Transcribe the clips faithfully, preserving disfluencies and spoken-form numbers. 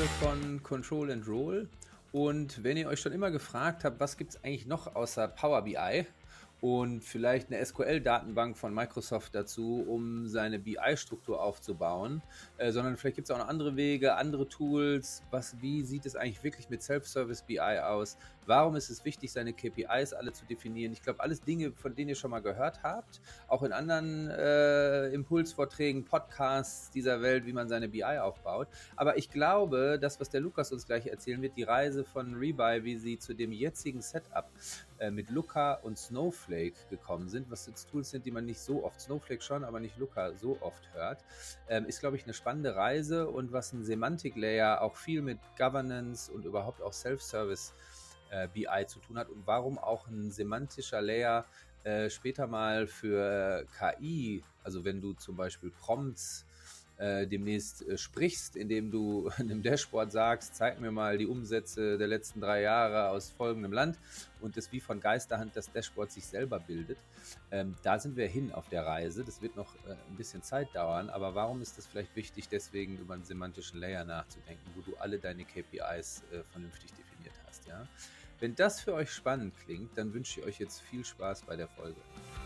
von Control and Roll. Und wenn ihr euch schon immer gefragt habt, was gibt es eigentlich noch außer Power B I und vielleicht eine S Q L-Datenbank von Microsoft dazu, um seine B I-Struktur aufzubauen, äh, sondern vielleicht gibt es auch noch andere Wege, andere Tools. Was, wie sieht es eigentlich wirklich mit Self-Service B I aus? Warum ist es wichtig, seine K P Is alle zu definieren? Ich glaube, alles Dinge, von denen ihr schon mal gehört habt, auch in anderen äh, Impulsvorträgen, Podcasts dieser Welt, wie man seine B I aufbaut. Aber ich glaube, das, was der Lukas uns gleich erzählen wird, die Reise von Rebuy, wie sie zu dem jetzigen Setup äh, mit Looker und Snowflake gekommen sind, was jetzt Tools sind, die man nicht so oft, Snowflake schon, aber nicht Looker so oft hört, ähm, ist, glaube ich, eine spannende Reise und was ein Semantik-Layer auch viel mit Governance und überhaupt auch Self-Service äh, B I zu tun hat und warum auch ein semantischer Layer äh, später mal für K I, also wenn du zum Beispiel Prompts Äh, demnächst äh, sprichst, indem du in einem Dashboard sagst, zeig mir mal die Umsätze der letzten drei Jahre aus folgendem Land und das wie von Geisterhand das Dashboard sich selber bildet. Ähm, da sind wir hin auf der Reise. Das wird noch äh, ein bisschen Zeit dauern, aber warum ist das vielleicht wichtig, deswegen über einen semantischen Layer nachzudenken, wo du alle deine K P Is äh, vernünftig definiert hast, ja? Wenn das für euch spannend klingt, dann wünsche ich euch jetzt viel Spaß bei der Folge.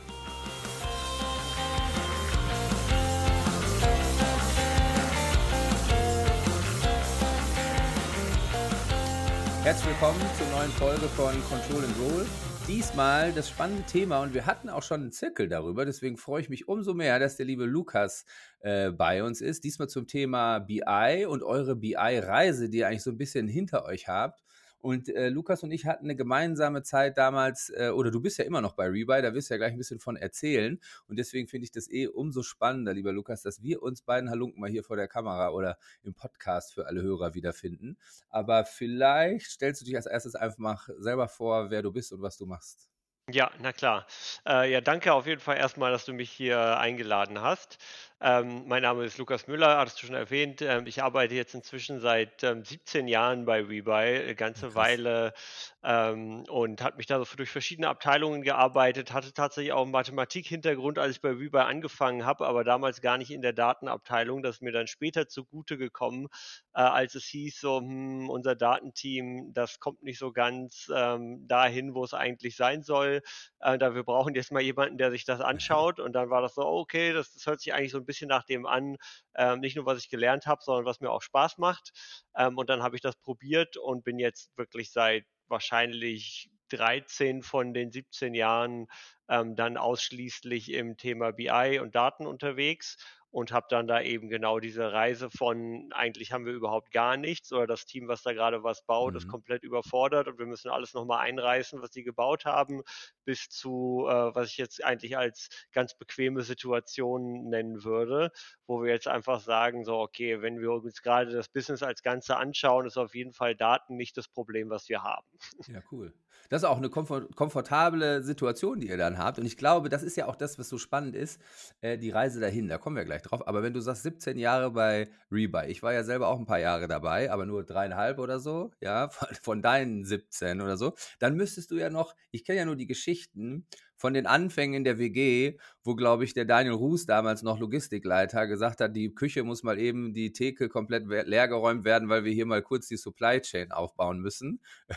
Herzlich willkommen zur neuen Folge von Control and Roll. Diesmal das spannende Thema und wir hatten auch schon einen Zirkel darüber, deswegen freue ich mich umso mehr, dass der liebe Lukas äh, bei uns ist. Diesmal zum Thema B I und eure B I-Reise, die ihr eigentlich so ein bisschen hinter euch habt. Und äh, Lukas und ich hatten eine gemeinsame Zeit damals, äh, oder du bist ja immer noch bei Rebuy, da wirst du ja gleich ein bisschen von erzählen. Und deswegen finde ich das eh umso spannender, lieber Lukas, dass wir uns beiden Halunken mal hier vor der Kamera oder im Podcast für alle Hörer wiederfinden. Aber vielleicht stellst du dich als erstes einfach mal selber vor, wer du bist und was du machst. Ja, na klar. Äh, ja, danke auf jeden Fall erstmal, dass du mich hier eingeladen hast. Ähm, mein Name ist Lukas Müller, hattest du schon erwähnt. Ähm, ich arbeite jetzt inzwischen seit ähm, siebzehn Jahren bei Rebuy, eine Ja, ganze krass. Weile, ähm, und habe mich da so durch verschiedene Abteilungen gearbeitet, hatte tatsächlich auch einen Mathematik-Hintergrund, als ich bei Rebuy angefangen habe, aber damals gar nicht in der Datenabteilung. Das ist mir dann später zugute gekommen, äh, als es hieß, so, hm, unser Datenteam, das kommt nicht so ganz ähm, dahin, wo es eigentlich sein soll. Äh, da wir brauchen jetzt mal jemanden, der sich das anschaut. Und dann war das so, okay, das, das hört sich eigentlich so ein bisschen nach dem an, ähm, nicht nur was ich gelernt habe, sondern was mir auch Spaß macht. Ähm, und dann habe ich das probiert und bin jetzt wirklich seit wahrscheinlich dreizehn von den siebzehn Jahren ähm, dann ausschließlich im Thema B I und Daten unterwegs und habe dann da eben genau diese Reise von, eigentlich haben wir überhaupt gar nichts oder das Team, was da gerade was baut, ist Mhm. komplett überfordert und wir müssen alles nochmal einreißen, was sie gebaut haben, bis zu, äh, was ich jetzt eigentlich als ganz bequeme Situation nennen würde, wo wir jetzt einfach sagen, so, okay, wenn wir uns gerade das Business als Ganze anschauen, ist auf jeden Fall Daten nicht das Problem, was wir haben. Ja, cool. Das ist auch eine komfort komfortable Situation, die ihr dann habt. Und ich glaube, das ist ja auch das, was so spannend ist, äh, die Reise dahin. Da kommen wir gleich drauf. Aber wenn du sagst, siebzehn Jahre bei Rebuy, ich war ja selber auch ein paar Jahre dabei, aber nur dreieinhalb oder so, ja, von, von deinen siebzehn oder so, dann müsstest du ja noch, ich kenne ja nur die Geschichten von den Anfängen in der W G, wo, glaube ich, der Daniel Ruß, damals noch Logistikleiter, gesagt hat, die Küche muss mal eben, die Theke komplett we- leergeräumt werden, weil wir hier mal kurz die Supply Chain aufbauen müssen.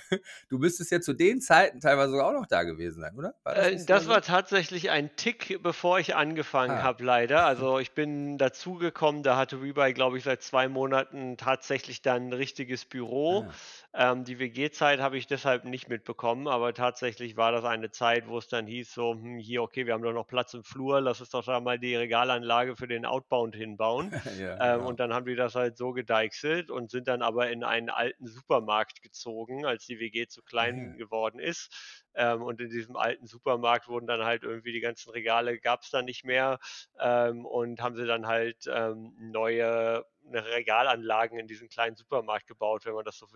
Du müsstest ja zu den Zeiten teilweise sogar auch noch da gewesen sein, oder? War das Äh, nicht sogar das war so? tatsächlich ein Tick, bevor ich angefangen Ah, habe, leider. Also, ich bin dazugekommen, da hatte Rebuy, glaube ich, seit zwei Monaten tatsächlich dann 'n richtiges Büro. ah. Ähm, die W G-Zeit habe ich deshalb nicht mitbekommen, aber tatsächlich war das eine Zeit, wo es dann hieß so: „Hm, hier, okay, wir haben doch noch Platz im Flur, lass uns doch da mal die Regalanlage für den Outbound hinbauen." Ja, Ähm, genau. und dann haben die das halt so gedeichselt und sind dann aber in einen alten Supermarkt gezogen, als die W G zu klein Ah, geworden ist. Ähm, und in diesem alten Supermarkt wurden dann halt irgendwie die ganzen Regale gab es dann nicht mehr, ähm, und haben sie dann halt ähm, neue ne, Regalanlagen in diesen kleinen Supermarkt gebaut, wenn man das so will. Da wurde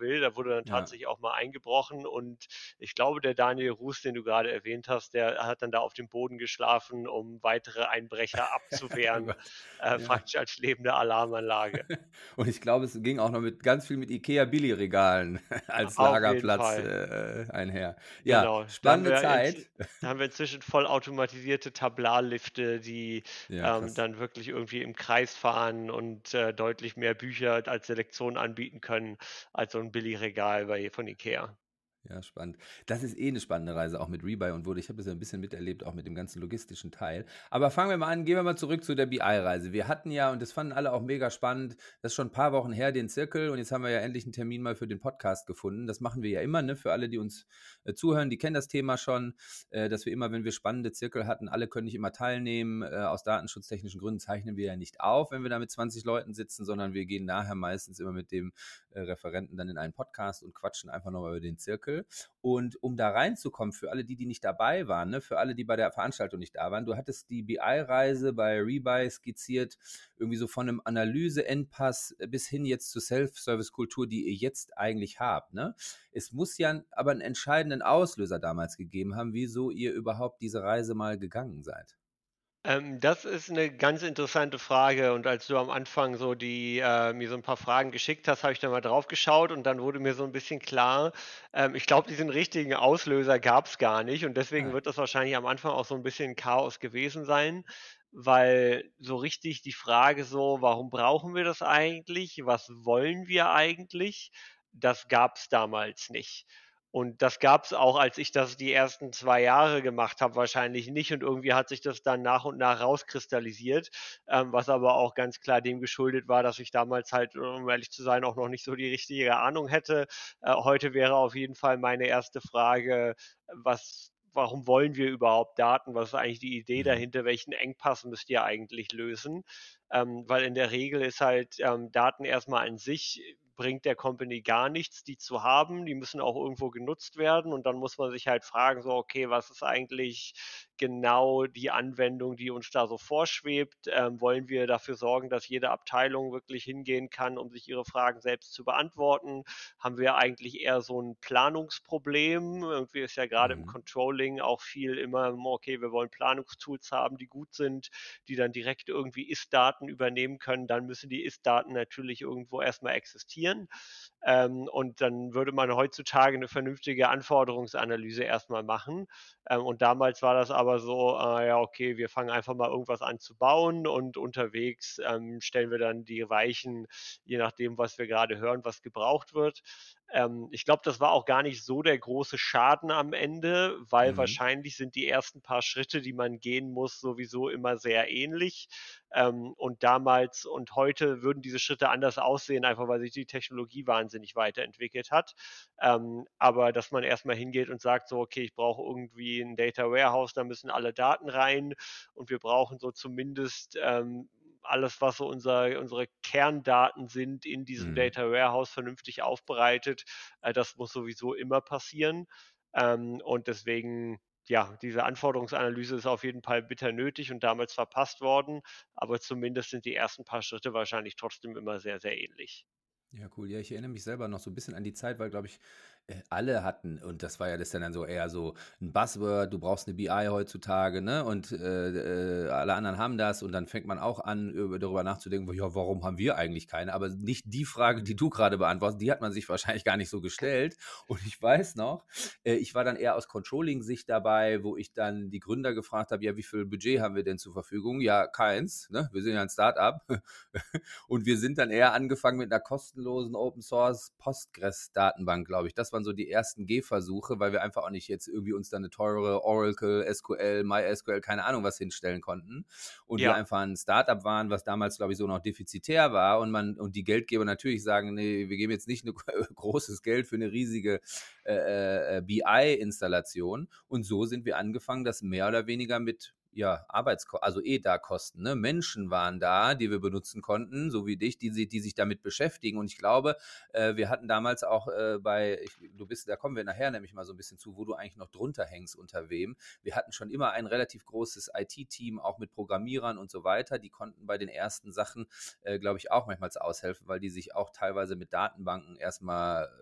wurde dann Ja. tatsächlich auch mal eingebrochen und ich glaube, der Daniel Ruß, den du gerade erwähnt hast, der hat dann da auf dem Boden geschlafen, um weitere Einbrecher Oh abzuwehren, Gott. äh, Ja. praktisch als lebende Alarmanlage. Und ich glaube, es ging auch noch mit ganz viel mit IKEA-Billigregalen als Auf jeden Lagerplatz Fall. äh, einher. Ja, Genau, da haben spannende wir inz Zeit. da haben wir inzwischen vollautomatisierte Tablarlifte, die, Ja, ähm, krass. dann wirklich irgendwie im Kreis fahren und, äh, deutlich mehr Bücher als Selektion anbieten können als so 'n Billigregal bei von IKEA. Ja, spannend. Das ist eh eine spannende Reise auch mit Rebuy und wurde ich habe das ja 'n bisschen miterlebt, auch mit dem ganzen logistischen Teil. Aber fangen wir mal an, gehen wir mal zurück zu der B I-Reise. Wir hatten ja, und das fanden alle auch mega spannend, das ist schon ein paar Wochen her, den Zirkel, und jetzt haben wir ja endlich einen Termin mal für den Podcast gefunden. Das machen wir ja immer, ne, für alle, die uns, äh, zuhören, die kennen das Thema schon, äh, dass wir immer, wenn wir spannende Zirkel hatten, alle können nicht immer teilnehmen. Äh, aus datenschutztechnischen Gründen zeichnen wir ja nicht auf, wenn wir da mit zwanzig Leuten sitzen, sondern wir gehen nachher meistens immer mit dem, äh, Referenten dann in einen Podcast und quatschen einfach noch mal über den Zirkel. Und um da reinzukommen, für alle die, die nicht dabei waren, ne, für alle, die bei der Veranstaltung nicht da waren, du hattest die B I-Reise bei Rebuy skizziert, irgendwie so von einem Analyse-Endpass bis hin jetzt zur Self-Service-Kultur, die ihr jetzt eigentlich habt. Ne? Es muss ja aber einen entscheidenden Auslöser damals gegeben haben, wieso ihr überhaupt diese Reise mal gegangen seid. Ähm, das ist eine ganz interessante Frage und als du am Anfang so die äh, mir so ein paar Fragen geschickt hast, habe ich da mal drauf geschaut und dann wurde mir so ein bisschen klar, ähm, ich glaube, diesen richtigen Auslöser gab es gar nicht und deswegen Ah, wird das wahrscheinlich am Anfang auch so ein bisschen Chaos gewesen sein, weil so richtig die Frage so: „Warum brauchen wir das eigentlich? Was wollen wir eigentlich?“ Das gab es damals nicht. Und das gab's auch, als ich das die ersten zwei Jahre gemacht habe, wahrscheinlich nicht und irgendwie hat sich das dann nach und nach rauskristallisiert, ähm, was aber auch ganz klar dem geschuldet war, dass ich damals halt, um ehrlich zu sein, auch noch nicht so die richtige Ahnung hätte. Äh, heute wäre auf jeden Fall meine erste Frage, was warum wollen wir überhaupt Daten? Was ist eigentlich die Idee mhm, dahinter? Welchen Engpass müsst ihr eigentlich lösen? Ähm, weil in der Regel ist halt, ähm, Daten erstmal an sich bringt der Company gar nichts, die zu haben. Die müssen auch irgendwo genutzt werden und dann muss man sich halt fragen, so, okay, was ist eigentlich genau die Anwendung, die uns da so vorschwebt? Ähm, wollen wir dafür sorgen, dass jede Abteilung wirklich hingehen kann, um sich ihre Fragen selbst zu beantworten? Haben wir eigentlich eher so ein Planungsproblem? Irgendwie ist ja gerade im mhm, Controlling auch viel immer, okay, wir wollen Planungstools haben, die gut sind, die dann direkt irgendwie Ist-Daten übernehmen können. Dann müssen die Ist-Daten natürlich irgendwo erstmal existieren. Ähm, und dann würde man heutzutage eine vernünftige Anforderungsanalyse erstmal machen. Ähm, und damals war das aber so, äh, ja, okay, wir fangen einfach mal irgendwas an zu bauen und unterwegs ähm, stellen wir dann die Weichen, je nachdem, was wir gerade hören, was gebraucht wird. Ähm, ich glaube, das war auch gar nicht so der große Schaden am Ende, weil mhm, wahrscheinlich sind die ersten paar Schritte, die man gehen muss, sowieso immer sehr ähnlich. Ähm, und damals und heute würden diese Schritte anders aussehen, einfach weil sich die Technologie wahnsinnig weiterentwickelt hat. Ähm, aber dass man erstmal hingeht und sagt, so, okay, ich brauche irgendwie ein Data Warehouse, da müssen alle Daten rein und wir brauchen so zumindest ähm, alles, was so unser, unsere Kerndaten sind, in diesem mhm. Data Warehouse vernünftig aufbereitet. Äh, das muss sowieso immer passieren. Ähm, und deswegen, ja, diese Anforderungsanalyse ist auf jeden Fall bitter nötig und damals verpasst worden, aber zumindest sind die ersten paar Schritte wahrscheinlich trotzdem immer sehr, sehr ähnlich. Ja, cool. Ja, ich erinnere mich selber noch so ein bisschen an die Zeit, weil, glaube ich, äh, alle hatten, und das war ja das dann so eher so ein Buzzword, du brauchst eine B I heutzutage, ne? Und äh, äh, alle anderen haben das und dann fängt man auch an, über, darüber nachzudenken, ja, warum haben wir eigentlich keine? Aber nicht die Frage, die du gerade beantwortest, die hat man sich wahrscheinlich gar nicht so gestellt. Und ich weiß noch, äh, ich war dann eher aus Controlling-Sicht dabei, wo ich dann die Gründer gefragt habe, ja, wie viel Budget haben wir denn zur Verfügung? Ja, keins, ne? Wir sind ja ein Start-up. Und wir sind dann eher angefangen mit einer kostenlosen Open Source Postgres-Datenbank, glaube ich. Das waren so die ersten Gehversuche, weil wir einfach auch nicht jetzt irgendwie uns da eine teure Oracle, S Q L, MySQL, keine Ahnung was hinstellen konnten. Und wir Ja, einfach ein Startup waren, was damals, glaube ich, so noch defizitär war. Und man, und die Geldgeber natürlich sagen, nee, wir geben jetzt nicht ein großes Geld für eine riesige äh, äh, B I-Installation. Und so sind wir angefangen, das mehr oder weniger mit ja, Arbeitskosten, also E D A-Kosten, ne? Menschen waren da, die wir benutzen konnten, so wie dich, die, sie- die sich damit beschäftigen. Und ich glaube, äh, wir hatten damals auch äh, bei, ich, du bist, da kommen wir nachher nämlich mal so ein bisschen zu, wo du eigentlich noch drunter hängst, unter wem. Wir hatten schon immer ein relativ großes I T-Team, auch mit Programmierern und so weiter. Die konnten bei den ersten Sachen, äh, glaube ich, auch manchmal aushelfen, weil die sich auch teilweise mit Datenbanken erstmal äh,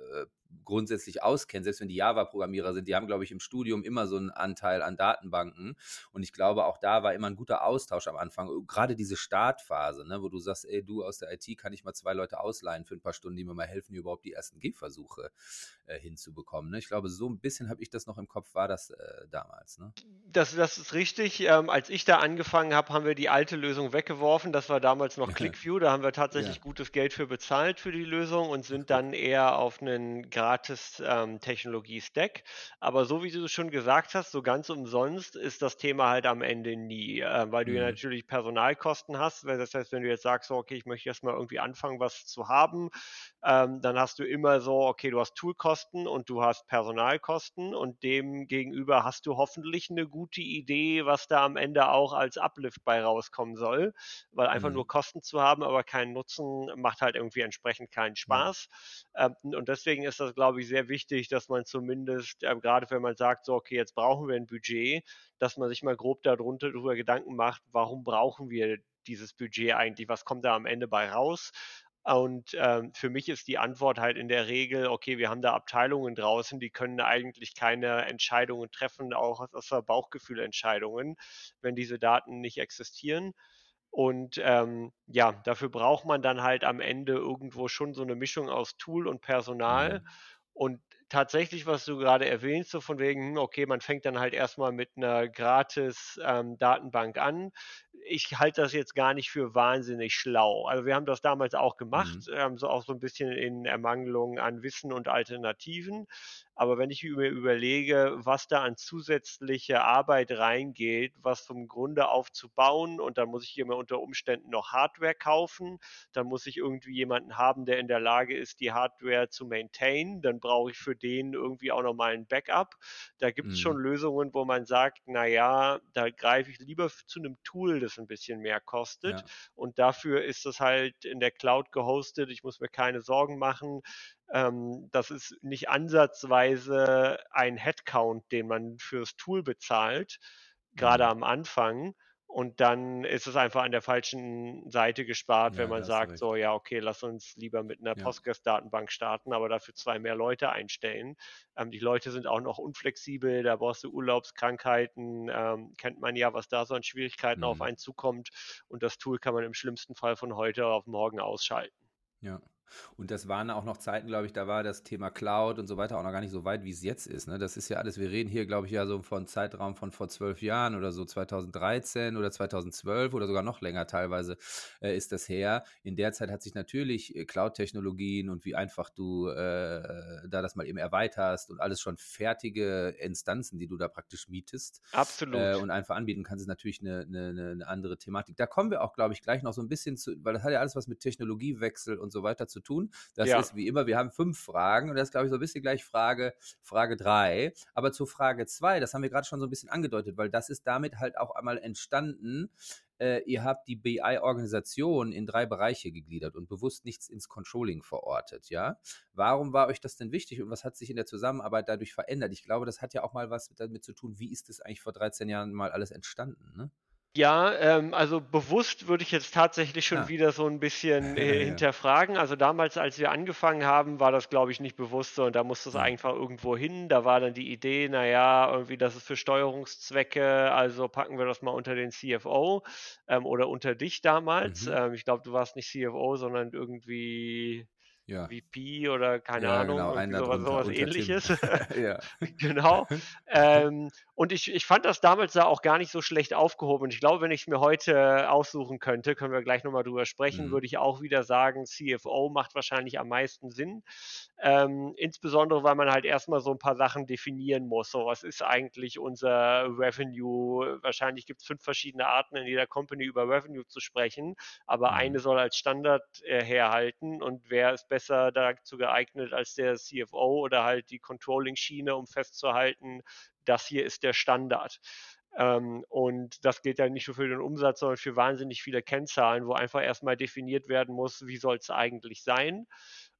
grundsätzlich auskennen, selbst wenn die Java-Programmierer sind, die haben, glaube ich, im Studium immer so einen Anteil an Datenbanken. Und ich glaube, auch da war immer ein guter Austausch am Anfang. Gerade diese Startphase, ne, wo du sagst, ey, du aus der I T, kann ich mal zwei Leute ausleihen für ein paar Stunden, die mir mal helfen, hier überhaupt die ersten Gehversuche äh, hinzubekommen. Ne? Ich glaube, so ein bisschen habe ich das noch im Kopf, war das äh, damals. Ne? Das das ist richtig. Ähm, als ich da angefangen habe, haben wir die alte Lösung weggeworfen. Das war damals noch ClickView. Da haben wir tatsächlich Ja, gutes Geld für bezahlt für die Lösung und ach sind guck. dann eher auf 'nen gratis, ähm, Technologie-Stack. Aber so wie du schon gesagt hast, so ganz umsonst ist das Thema halt am Ende nie, äh, weil du ja Mhm. natürlich Personalkosten hast. Weil das heißt, wenn du jetzt sagst: „So, okay, ich möchte erst mal irgendwie anfangen, was zu haben“, ähm, dann hast du immer so, okay, du hast Toolkosten und du hast Personalkosten und dem gegenüber hast du hoffentlich eine gute Idee, was da am Ende auch als Uplift bei rauskommen soll, weil einfach nur Mhm. Kosten zu haben, aber keinen Nutzen macht halt irgendwie entsprechend keinen Ja, Spaß. Ähm, und deswegen ist das, glaube ich, sehr wichtig, dass man zumindest, ähm, grade wenn man sagt, so: „Okay, jetzt brauchen wir ein Budget“, dass man sich mal grob darunter drüber Gedanken macht: „Warum brauchen wir dieses Budget eigentlich? Was kommt da am Ende bei raus?“ Und, ähm, für mich ist die Antwort halt in der Regel: „Okay, wir haben da Abteilungen draußen, die können eigentlich keine Entscheidungen treffen, auch aus außer Bauchgefühlentscheidungen, wenn diese Daten nicht existieren.“ Und, ähm, ja, dafür braucht man dann halt am Ende irgendwo schon so eine Mischung aus Tool und Personal. mhm. Und tatsächlich, was du gerade erwähnst, so von wegen, hm, okay, man fängt dann halt erst mal mit einer gratis, ähm, Datenbank an. Ich halte das jetzt gar nicht für wahnsinnig schlau. Also, wir haben das damals auch Mhm. gemacht, ähm, so auch so ein bisschen in Ermangelung an Wissen und Alternativen. Aber wenn ich mir überlege, was da an zusätzliche Arbeit reingeht, was vom Grunde auf zu bauen und dann muss ich hier mir unter Umständen noch Hardware kaufen, dann muss ich irgendwie jemanden haben, der in der Lage ist, die Hardware zu maintainen, dann brauche ich für den irgendwie auch noch mal 'n Backup. Da gibt's schon Mhm. Lösungen, wo man sagt: „Na ja, da greife ich lieber f zu 'nem Tool, das 'n bisschen mehr kostet Ja, und dafür ist das halt in der Cloud gehostet. Ich muss mir keine Sorgen machen.“ Ähm, das ist nicht ansatzweise ein Headcount, den man fürs Tool bezahlt, grade mhm. am Anfang. Und dann ist es einfach an der falschen Seite gespart, wenn Ja, man da hast du sagt: „So, recht. ja, okay, lass uns lieber mit 'ner Ja. Postgres-Datenbank starten, aber dafür zwei mehr Leute einstellen.“ Ähm, die Leute sind auch noch unflexibel, da brauchst du Urlaubskrankheiten, ähm, kennt man ja, was da so an Schwierigkeiten auf Mhm. einen zukommt. Und das Tool kann man im schlimmsten Fall von heute auf morgen ausschalten. Ja. Und das waren auch noch Zeiten, glaube ich, da war das Thema Cloud und so weiter auch noch gar nicht so weit, wie es jetzt ist. Ne? Das ist ja alles, wir reden hier, glaube ich, ja so von Zeitraum von vor zwölf Jahren oder so zweitausenddreizehn oder zweitausendzwölf oder sogar noch länger teilweise äh, ist das her. In der Zeit hat sich natürlich äh, Cloud-Technologien und wie einfach du äh, da das mal eben erweiterst und alles schon fertige Instanzen, die du da praktisch mietest äh, Absolut. und einfach anbieten kannst, ist natürlich eine, eine, eine eine andere Thematik. Da kommen wir auch, glaube ich, gleich noch so ein bisschen zu, weil das hat ja alles was mit Technologiewechsel und so weiter zu tun. Das Ja. ist wie immer, wir haben fünf Fragen und das ist, glaube ich, so ein bisschen gleich Frage, Frage drei. Aber zur Frage zwei, das haben wir gerade schon so ein bisschen angedeutet, weil das ist damit halt auch einmal entstanden. Äh, ihr habt die B I-Organisation in drei Bereiche gegliedert und bewusst nichts ins Controlling verortet, ja? Warum war euch das denn wichtig und was hat sich in der Zusammenarbeit dadurch verändert? Ich glaube, das hat ja auch mal was damit zu tun, wie ist das eigentlich vor dreizehn Jahren mal alles entstanden, ne? Ja, ähm, also bewusst würde ich jetzt tatsächlich schon Ah. wieder so ein bisschen, äh, Ja. hinterfragen. Also, damals, als wir angefangen haben, war das, glaube ich, nicht bewusst so und da musste es Ja. einfach irgendwo hin. Da war dann die Idee, na ja, irgendwie, das ist für Steuerungszwecke, also packen wir das mal unter den C F O, ähm, oder unter dich damals. Mhm. Ähm, ich glaube, du warst nicht C F O, sondern irgendwie Ja. V P oder keine Ja, Ahnung, genau, einen irgendwie da so was so drunter, was unter Tim. Ähnliches. Ja. Genau. Ähm, und ich ich fand das damals da auch gar nicht so schlecht aufgehoben. Und ich glaube, wenn ich's mir heute aussuchen könnte, können wir gleich noch mal drüber sprechen, Mhm. würde ich auch wieder sagen, C F O macht wahrscheinlich am meisten Sinn. Ähm, insbesondere, weil man halt erst mal so 'n paar Sachen definieren muss. So, was ist eigentlich unser Revenue? Wahrscheinlich gibt's fünf verschiedene Arten in jeder Company über Revenue zu sprechen, aber Mhm. eine soll als Standard, äh, herhalten und wer ist besser dazu geeignet als der C F O oder halt die Controlling-Schiene, um festzuhalten, das hier ist der Standard. Ähm, und das gilt ja nicht nur für den Umsatz, sondern für wahnsinnig viele Kennzahlen, wo einfach erst mal definiert werden muss, wie soll's eigentlich sein?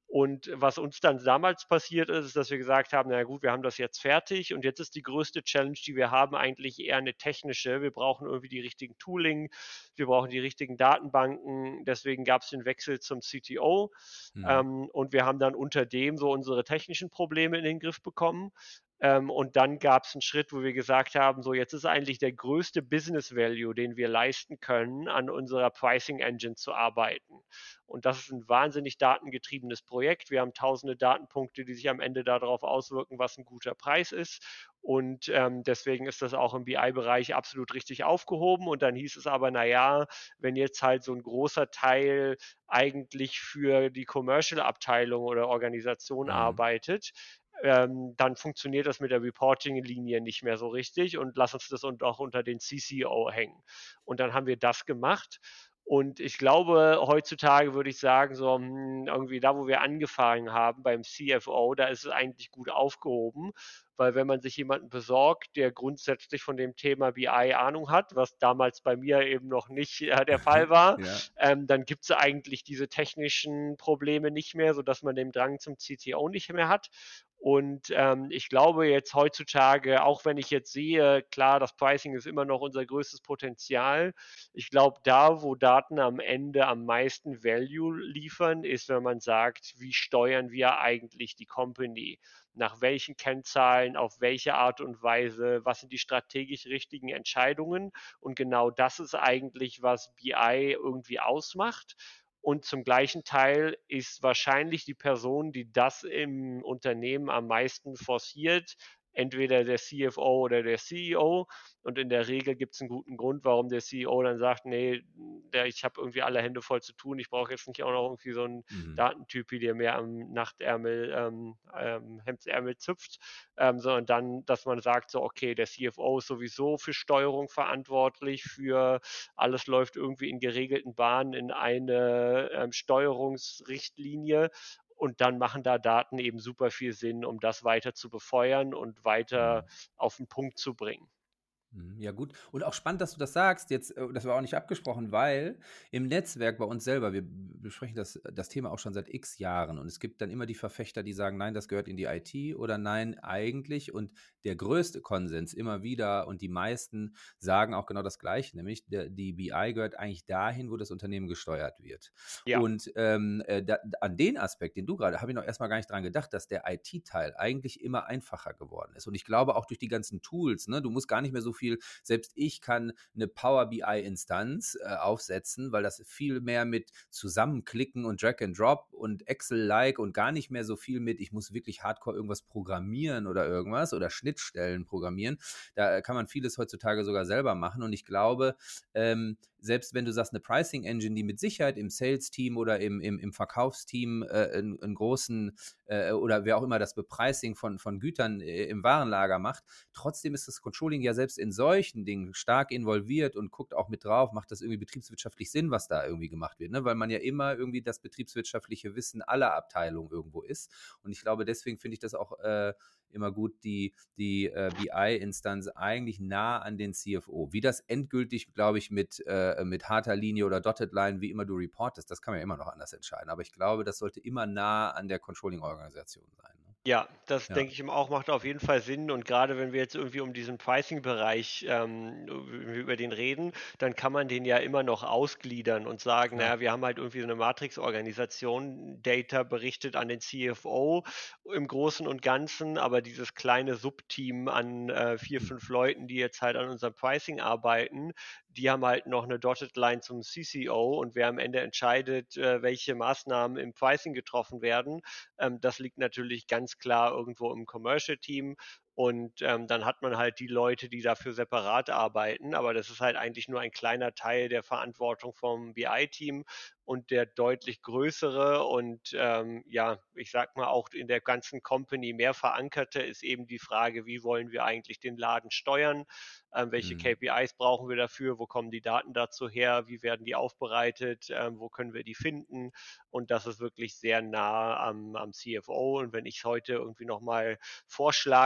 Und was uns dann damals passiert ist, ist, dass wir gesagt haben, na gut, wir haben das jetzt fertig und jetzt ist die größte Challenge, die wir haben, eigentlich eher eine technische. Wir brauchen irgendwie die richtigen Tooling, wir brauchen die richtigen Datenbanken. Deswegen gab es den Wechsel zum C T O, Mhm. ähm, und wir haben dann unter dem so unsere technischen Probleme in den Griff bekommen. Ähm, und dann gab es einen Schritt, wo wir gesagt haben, so jetzt ist eigentlich der größte Business Value, den wir leisten können, an unserer Pricing Engine zu arbeiten. Und das ist ein wahnsinnig datengetriebenes Projekt. Wir haben tausende Datenpunkte, die sich am Ende darauf auswirken, was ein guter Preis ist. Und ähm, deswegen ist das auch im B I-Bereich absolut richtig aufgehoben. Und dann hieß es aber, naja, wenn jetzt halt so ein großer Teil eigentlich für die Commercial-Abteilung oder Organisation Mhm. arbeitet, ähm, dann funktioniert das mit der Reporting-Linie nicht mehr so richtig und lass uns das und auch unter den C C O hängen. Und dann haben wir das gemacht. Und ich glaube, heutzutage würde ich sagen, so hm, irgendwie da, wo wir angefangen haben beim C F O, da ist es eigentlich gut aufgehoben, weil wenn man sich jemanden besorgt, der grundsätzlich von dem Thema B I Ahnung hat, was damals bei mir eben noch nicht äh, der Fall war, Ja. ähm, dann gibt es eigentlich diese technischen Probleme nicht mehr, sodass man den Drang zum C T O nicht mehr hat. Und ähm, ich glaube jetzt heutzutage, auch wenn ich jetzt sehe, klar, das Pricing ist immer noch unser größtes Potenzial. Ich glaube, da, wo Daten am Ende am meisten Value liefern, ist, wenn man sagt, wie steuern wir eigentlich die Company? Nach welchen Kennzahlen, auf welche Art und Weise, was sind die strategisch richtigen Entscheidungen? Und genau das ist eigentlich, was B I irgendwie ausmacht. Und zum gleichen Teil ist wahrscheinlich die Person, die das im Unternehmen am meisten forciert, entweder der C F O oder der C E O. Und in der Regel gibt es einen guten Grund, warum der C E O dann sagt, nee, der, ich habe irgendwie alle Hände voll zu tun, ich brauche jetzt nicht auch noch irgendwie so einen Mhm. Datentypi, der mir am Nachtärmel, ähm, ähm, Hemdsärmel zupft, ähm, sondern dann, dass man sagt, so, okay, der C F O ist sowieso für Steuerung verantwortlich, für alles läuft irgendwie in geregelten Bahnen in eine ähm, Steuerungsrichtlinie. Und dann machen da Daten eben super viel Sinn, um das weiter zu befeuern und weiter Mhm. auf den Punkt zu bringen. Mhm, ja gut. Und auch spannend, dass du das sagst. Jetzt, äh, das war auch nicht abgesprochen, weil im Netzwerk bei uns selber, wir besprechen das, das Thema auch schon seit x Jahren und es gibt dann immer die Verfechter, die sagen, nein, das gehört in die I T oder nein, eigentlich. Und der größte Konsens immer wieder und die meisten sagen auch genau das Gleiche, nämlich der, die B I gehört eigentlich dahin, wo das Unternehmen gesteuert wird. Ja, Und ähm, äh, da, an den Aspekt, den du gerade, habe ich noch erstmal gar nicht dran gedacht, dass der I T-Teil eigentlich immer einfacher geworden ist. Und ich glaube auch durch die ganzen Tools, ne, du musst gar nicht mehr so viel, selbst ich kann eine Power B I-Instanz äh, aufsetzen, weil das viel mehr mit Zusammenklicken und Drag and Drop und Excel-like und gar nicht mehr so viel mit, ich muss wirklich hardcore irgendwas programmieren oder irgendwas oder Schnittstellen programmieren. Da kann man vieles heutzutage sogar selber machen und ich glaube, ähm, selbst wenn du sagst, eine Pricing Engine, die mit Sicherheit im Sales-Team oder im, im, im Verkaufsteam äh, einen, einen großen äh, oder wer auch immer das Bepricing von, von Gütern äh, im Warenlager macht, trotzdem ist das Controlling ja selbst in solchen Dingen stark involviert und guckt auch mit drauf, macht das irgendwie betriebswirtschaftlich Sinn, was da irgendwie gemacht wird, ne? Weil man ja immer irgendwie das betriebswirtschaftliche Wissen aller Abteilungen irgendwo ist. Und ich glaube, deswegen finde ich das auch äh, immer gut, die, die äh, B I-Instanz eigentlich nah an den C F O. Wie das endgültig, glaube ich, mit, äh, mit harter Linie oder Dotted Line, wie immer du reportest, das kann man ja immer noch anders entscheiden. Aber ich glaube, das sollte immer nah an der Controlling-Organisation sein. Ne? ja, das Ja. denke ich auch, macht auf jeden Fall Sinn. Und gerade wenn wir jetzt irgendwie um diesen Pricing-Bereich ähm, über den reden, dann kann man den ja immer noch ausgliedern und sagen, Klar. naja, wir haben halt irgendwie so eine Matrix-Organisation, Data berichtet an den C F O im Großen und Ganzen, aber dieses kleine Subteam an äh, vier, Hm. fünf Leuten, die jetzt halt an unserem Pricing arbeiten, die haben halt noch eine Dotted Line zum C C O und wer am Ende entscheidet, äh, welche Maßnahmen im Pricing getroffen werden, ähm, das liegt natürlich ganz klar irgendwo im Commercial-Team. Und ähm, dann hat man halt die Leute, die dafür separat arbeiten, aber das ist halt eigentlich nur ein kleiner Teil der Verantwortung vom B I-Team und der deutlich größere und ähm, ja, ich sag mal auch in der ganzen Company mehr verankerte ist eben die Frage, wie wollen wir eigentlich den Laden steuern? Ähm, welche Hm. K P Is brauchen wir dafür? Wo kommen die Daten dazu her? Wie werden die aufbereitet? Ähm, wo können wir die finden? Und das ist wirklich sehr nah am, am C F O. Und wenn ich es heute irgendwie nochmal vorschlagen würde,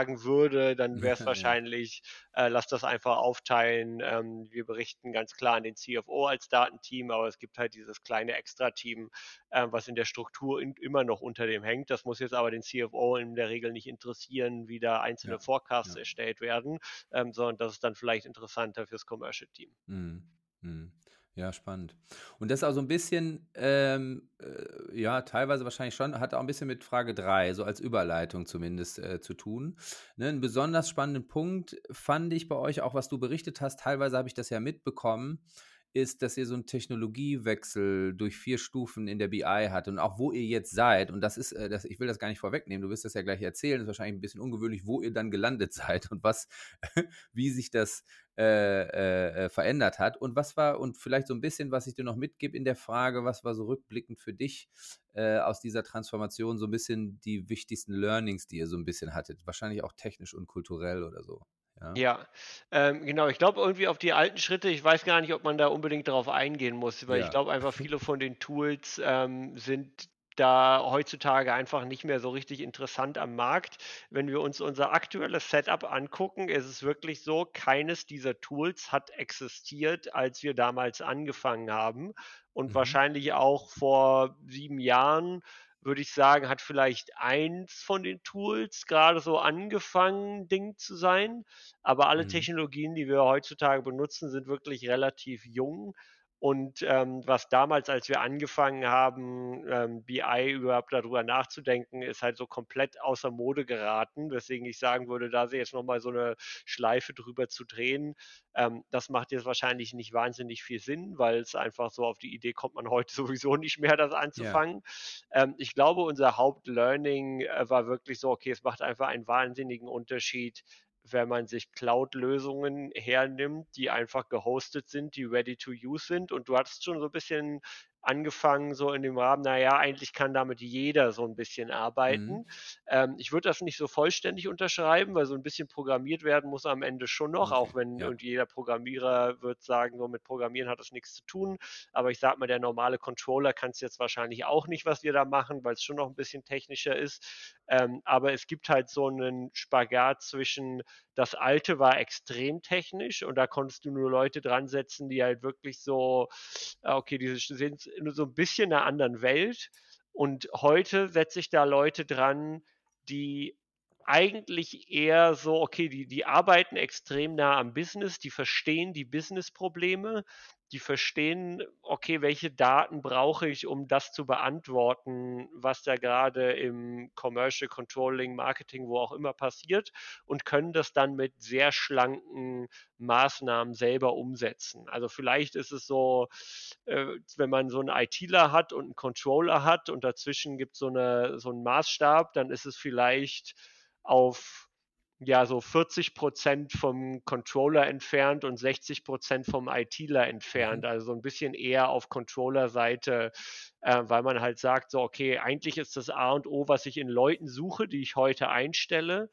würde, dann wäre es wahrscheinlich, äh, lass das einfach aufteilen. Ähm, wir berichten ganz klar an den C F O als Datenteam, aber es gibt halt dieses kleine Extra-Team, äh, was in der Struktur in, immer noch unter dem hängt. Das muss jetzt aber den C F O in der Regel nicht interessieren, wie da einzelne Ja, Forecasts ja. erstellt werden, ähm, sondern das ist dann vielleicht interessanter fürs Commercial Team. Mhm. Mhm. Ja, spannend. Und das ist auch so ein bisschen, ähm, äh, ja, teilweise wahrscheinlich schon, hat auch ein bisschen mit Frage drei so als Überleitung zumindest, äh, zu tun. Ne, 'n besonders spannenden Punkt fand ich bei euch auch, was du berichtet hast, teilweise habe ich das ja mitbekommen, ist, dass ihr so einen Technologiewechsel durch vier Stufen in der B I hattet und auch wo ihr jetzt seid. Und das ist, äh, das ich will das gar nicht vorwegnehmen, du wirst das ja gleich erzählen, ist wahrscheinlich ein bisschen ungewöhnlich, wo ihr dann gelandet seid und was wie sich das äh, äh, äh, verändert hat. Und was war, und vielleicht so ein bisschen, was ich dir noch mitgebe in der Frage, was war so rückblickend für dich äh, aus dieser Transformation so ein bisschen die wichtigsten Learnings, die ihr so ein bisschen hattet? Wahrscheinlich auch technisch und kulturell oder so. Ja, Ja, ähm, genau. Ich glaube irgendwie auf die alten Schritte, ich weiß gar nicht, ob man da unbedingt darauf eingehen muss, weil ich ja. glaube einfach, viele von den Tools ähm, sind da heutzutage einfach nicht mehr so richtig interessant am Markt. Wenn wir uns unser aktuelles Setup angucken, ist es wirklich so, keines dieser Tools hat existiert, als wir damals angefangen haben. Und Mhm. wahrscheinlich auch vor sieben Jahren würde ich sagen, hat vielleicht eins von den Tools gerade so angefangen, Ding zu sein. Aber alle Mhm. Technologien, die wir heutzutage benutzen, sind wirklich relativ jung. Und ähm, was damals, als wir angefangen haben, ähm, B I überhaupt darüber nachzudenken, ist halt so komplett außer Mode geraten. Weswegen ich sagen würde, da sie jetzt nochmal so eine Schleife drüber zu drehen, ähm, das macht jetzt wahrscheinlich nicht wahnsinnig viel Sinn, weil es einfach so auf die Idee kommt man heute sowieso nicht mehr, das Ja. anzufangen. Ähm, ich glaube, unser Hauptlearning äh, war wirklich so, okay, es macht einfach einen wahnsinnigen Unterschied, wenn man sich Cloud-Lösungen hernimmt, die einfach gehostet sind, die ready to use sind. Und du hattest schon so ein bisschen angefangen, so in dem Rahmen, naja, eigentlich kann damit jeder so ein bisschen Mhm. arbeiten. Ähm, ich würde das nicht so vollständig unterschreiben, weil so ein bisschen programmiert werden muss am Ende schon noch, auch Okay. wenn Ja. irgendwie jeder Programmierer wird sagen, so mit Programmieren hat das nichts zu tun. Aber ich sag mal, der normale Controller kann es jetzt wahrscheinlich auch nicht, was wir da machen, weil es schon noch ein bisschen technischer ist. Ähm, aber es gibt halt so einen Spagat zwischen, das alte war extrem technisch und da konntest du nur Leute dran setzen, die halt wirklich so, ah, okay, diese sind nur so ein bisschen in einer anderen Welt. Und heute setze ich da Leute dran, die eigentlich eher so, okay, die die arbeiten extrem nah am Business, die verstehen die Business-Probleme, die verstehen, okay, welche Daten brauche ich, um das zu beantworten, was da gerade im Commercial Controlling, Marketing, wo auch immer passiert, und können das dann mit sehr schlanken Maßnahmen selber umsetzen. Also vielleicht ist es so, äh, wenn man so einen ITler hat und einen Controller hat und dazwischen gibt so eine so einen Maßstab, dann ist es vielleicht auf, ja, so vierzig Prozent vom Controller entfernt und sechzig Prozent vom ITler Mhm. entfernt. Also so ein bisschen eher auf Controller-Seite, äh, weil man halt sagt, so, okay, eigentlich ist das A und O, was ich in Leuten suche, die ich heute einstelle,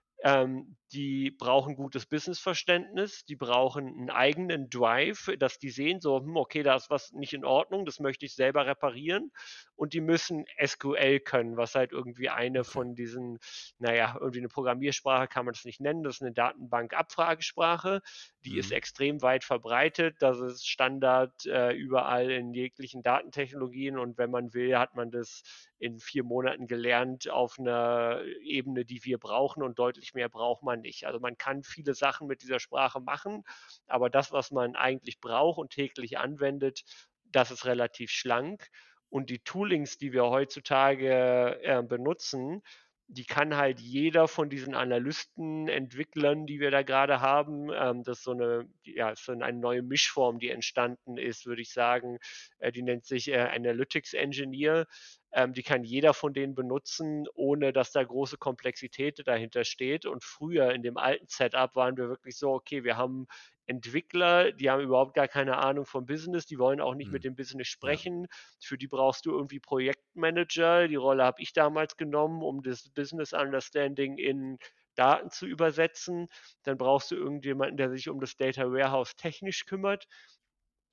ähm, die brauchen gutes Businessverständnis, die brauchen einen eigenen Drive, dass die sehen so: „Hm, okay, da ist was nicht in Ordnung, das möchte ich selber reparieren." Und die müssen S Q L können, was halt irgendwie eine Okay. von diesen, naja, irgendwie eine Programmiersprache kann man das nicht nennen, das ist eine Datenbank-Abfragesprache. Die ist Mhm. extrem weit verbreitet, das ist Standard, äh, überall in jeglichen Datentechnologien, und wenn man will, hat man das in vier Monaten gelernt auf einer Ebene, die wir brauchen, und deutlich mehr braucht man nicht. Also man kann viele Sachen mit dieser Sprache machen, aber das, was man eigentlich braucht und täglich anwendet, das ist relativ schlank. Und die Toolings, die wir heutzutage äh, benutzen, die kann halt jeder von diesen Analysten, Entwicklern, die wir da gerade haben, ähm, das ist so eine, ja, ist so eine neue Mischform, die entstanden ist, würde ich sagen. Äh, die nennt sich äh, Analytics Engineer. Ähm, die kann jeder von denen benutzen, ohne dass da große Komplexität dahinter steht. Und früher in dem alten Setup waren wir wirklich so, okay, wir haben Entwickler, die haben überhaupt gar keine Ahnung vom Business, die wollen auch nicht mit Mhm. dem Business Ja. sprechen. Für die brauchst du irgendwie Projektmanager. Die Rolle habe ich damals genommen, um das Business Understanding in Daten zu übersetzen. Dann brauchst du irgendjemanden, der sich um das Data Warehouse technisch kümmert.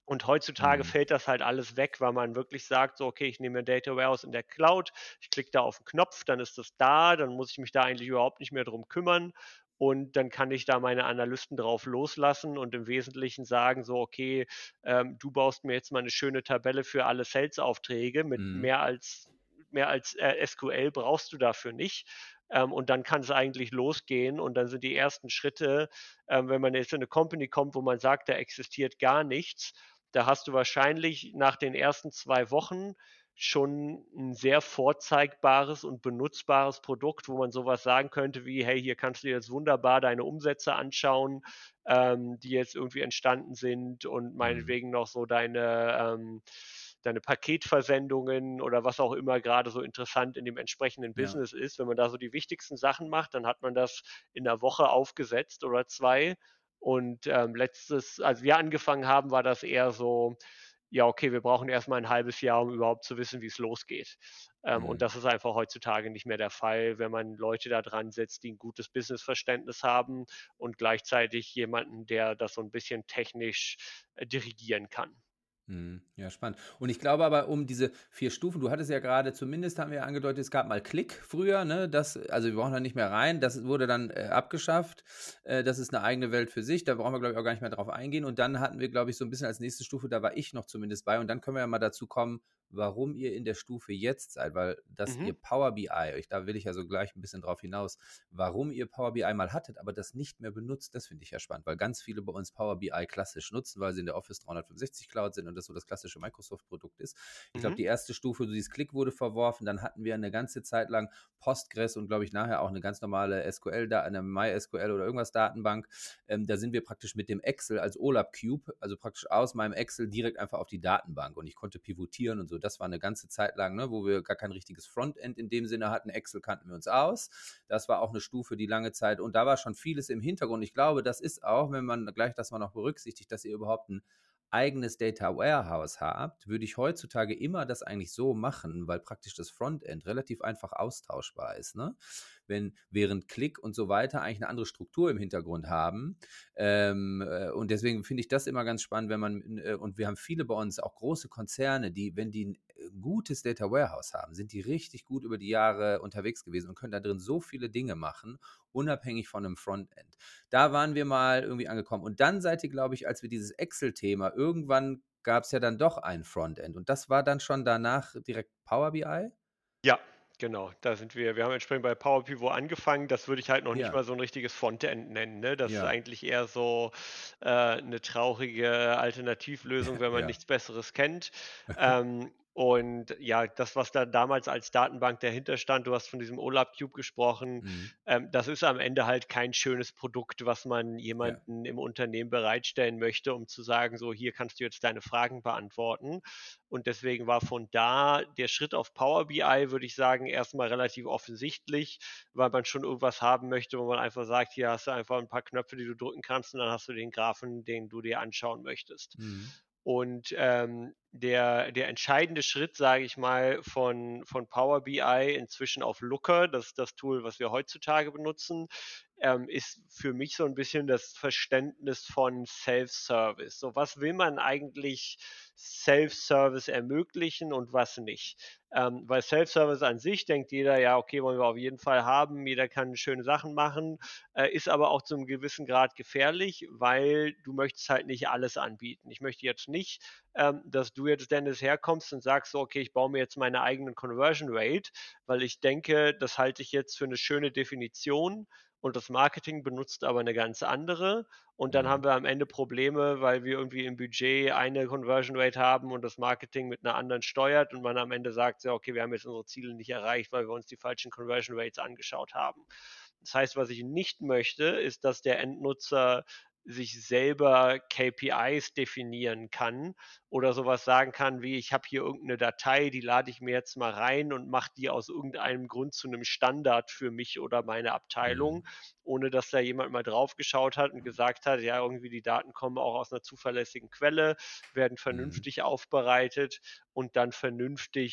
Und heutzutage Mhm. fällt das halt alles weg, weil man wirklich sagt, so: „Okay, ich nehme mir 'n Data Warehouse in der Cloud, ich klicke da auf 'n Knopf, dann ist das da, dann muss ich mich da eigentlich überhaupt nicht mehr drum kümmern und dann kann ich da meine Analysten drauf loslassen und im Wesentlichen sagen so: „Okay, ähm, du baust mir jetzt mal 'ne schöne Tabelle für alle Sales-Aufträge mit Mhm. mehr als mehr als, äh, S Q L brauchst du dafür nicht.“ Ähm, und dann kann's eigentlich losgehen und dann sind die ersten Schritte, ähm, wenn man jetzt in 'ne Company kommt, wo man sagt, da existiert gar nichts, da hast du wahrscheinlich nach den ersten zwei Wochen schon 'n sehr vorzeigbares und benutzbares Produkt, wo man so was sagen könnte wie: „Hey, hier kannst du dir jetzt wunderbar deine Umsätze anschauen, ähm, die jetzt irgendwie entstanden sind und Mhm. meinetwegen noch so deine, ähm deine Paketversendungen“ oder was auch immer grade so interessant in dem entsprechenden Ja. Business ist. Wenn man da so die wichtigsten Sachen macht, dann hat man das in 'ner Woche aufgesetzt oder zwei. Und, ähm, letztes als wir angefangen haben, war das eher so: „Ja, okay, wir brauchen erst mal 'n halbes Jahr, um überhaupt zu wissen, wie's losgeht.“ Ähm, und Mhm. das ist einfach heutzutage nicht mehr der Fall, wenn man Leute da dran setzt, die 'n gutes Businessverständnis haben und gleichzeitig jemanden, der das so 'n bisschen technisch, äh, dirigieren kann. Mhm. Ja, spannend. Und ich glaube aber, um diese vier Stufen du hattest ja grade zumindest haben wir ja angedeutet, es gab mal Qlik früher, ne? Das also, wir brauchen da nicht mehr rein. Das wurde dann, äh, abgeschafft. Äh, das ist 'ne eigene Welt für sich. Da brauchen wir, glaube ich, auch gar nicht mehr drauf eingehen. Und dann hatten wir, glaube ich, so 'n bisschen als nächste Stufe da war ich noch zumindest bei und dann können wir ja mal dazu kommen, warum ihr in der Stufe jetzt seid, weil dass Mhm. ihr Power BI ich da will ich ja so gleich 'n bisschen drauf hinaus, warum ihr Power BI mal hattet, aber das nicht mehr benutzt, das finde ich ja spannend, weil ganz viele bei uns Power BI klassisch nutzen, weil sie in der Office dreihundertfünfundsechzig Cloud sind und das so das klassische Microsoft-Produkt ist. Ich glaube, Mhm. die erste Stufe, dieses Qlik wurde verworfen, dann hatten wir 'ne ganze Zeit lang Postgres und, glaube ich, nachher auch 'ne ganz normale SQL da 'ne MySQL oder irgendwas Datenbank. Ähm, da sind wir praktisch mit dem Excel als OLAP Cube, also, praktisch aus meinem Excel direkt einfach auf die Datenbank und ich konnte pivotieren und so. Das war 'ne ganze Zeit lang, ne, wo wir gar kein richtiges Frontend in dem Sinne hatten. Excel kannten wir uns aus. Das war auch 'ne Stufe, die lange Zeit und da war schon vieles im Hintergrund. Ich glaube, das ist auch, wenn man gleich das mal noch berücksichtigt, dass ihr überhaupt 'n eigenes Data Warehouse habt, würde ich heutzutage immer das eigentlich so machen, weil praktisch das Frontend relativ einfach austauschbar ist, ne? Wenn während Qlik und so weiter eigentlich 'ne andere Struktur im Hintergrund haben. Ähm, äh, und deswegen finde ich das immer ganz spannend, wenn man n äh, und wir haben viele bei uns, auch große Konzerne, die wenn die 'n, äh, gutes Data Warehouse haben, sind die richtig gut über die Jahre unterwegs gewesen und können da drin so viele Dinge machen, unabhängig von 'nem Frontend. Da waren wir mal irgendwie angekommen. Und dann seid ihr, glaube ich, als wir dieses Excel-Thema irgendwann gab's ja dann doch ein Frontend und das war dann schon danach direkt Power BI? Ja, genau, da sind wir wir haben entsprechend bei Power Pivot angefangen. Das würde ich halt noch nicht Ja. mal so 'n richtiges Frontend nennen, ne? Das ist Ja. eigentlich eher so, äh, 'ne traurige Alternativlösung, wenn man Ja. nichts Besseres kennt. Ähm, und ja, das, was da damals als Datenbank dahinter stand du hast von diesem OLAP Cube gesprochen, Mhm. ähm, das ist am Ende halt kein schönes Produkt, was man Ja. jemanden im Unternehmen bereitstellen möchte, um zu sagen: „So, hier kannst du jetzt deine Fragen beantworten.“ Und deswegen war von da der Schritt auf Power BI, würde ich sagen, erst mal relativ offensichtlich, weil man schon irgendwas haben möchte, wo man einfach sagt: „Hier hast du einfach 'n paar Knöpfe, die du drücken kannst und dann hast du den Graphen, den du dir anschauen möchtest.“ Mhm. Und, ähm, der der entscheidende Schritt, sage ich mal, von von Power BI inzwischen auf Looker, das ist das Tool, was wir heutzutage benutzen, ähm, ist für mich so 'n bisschen das Verständnis von Self-Service. So, was will man eigentlich Self-Service ermöglichen und was nicht? Ähm, weil Self-Service an sich denkt jeder: „Ja, okay, wollen wir auf jeden Fall haben. Jeder kann schöne Sachen machen“, äh, ist aber auch zu 'nem gewissen Grad gefährlich, weil du möchtest halt nicht alles anbieten. Ich möchte jetzt nicht, ähm, dass du jetzt, Dennis, herkommst und sagst so: „Okay, ich baue mir jetzt meine eigenen Conversion Rate“, weil ich denke, das halte ich jetzt für 'ne schöne Definition und das Marketing benutzt aber 'ne ganz andere. Und dann haben Mhm. wir am Ende Probleme, weil wir irgendwie im Budget eine Conversion Rate haben und das Marketing mit 'ner anderen steuert und man am Ende sagt: „Ja, okay, wir haben jetzt unsere Ziele nicht erreicht, weil wir uns die falschen Conversion Rates angeschaut haben.“ Das heißt, was ich nicht möchte, ist, dass der Endnutzer sich selber K P Is definieren kann oder so was sagen kann wie: „Ich habe hier irgend 'ne Datei, die lade ich mir jetzt mal rein und mache die aus irgendeinem Grund zu 'nem Standard für mich oder meine Mhm. Abteilung“, ohne dass da jemand mal drauf geschaut hat und gesagt hat: „Ja, irgendwie die Daten kommen auch aus 'ner zuverlässigen Quelle, werden Mhm. vernünftig aufbereitet und dann vernünftig,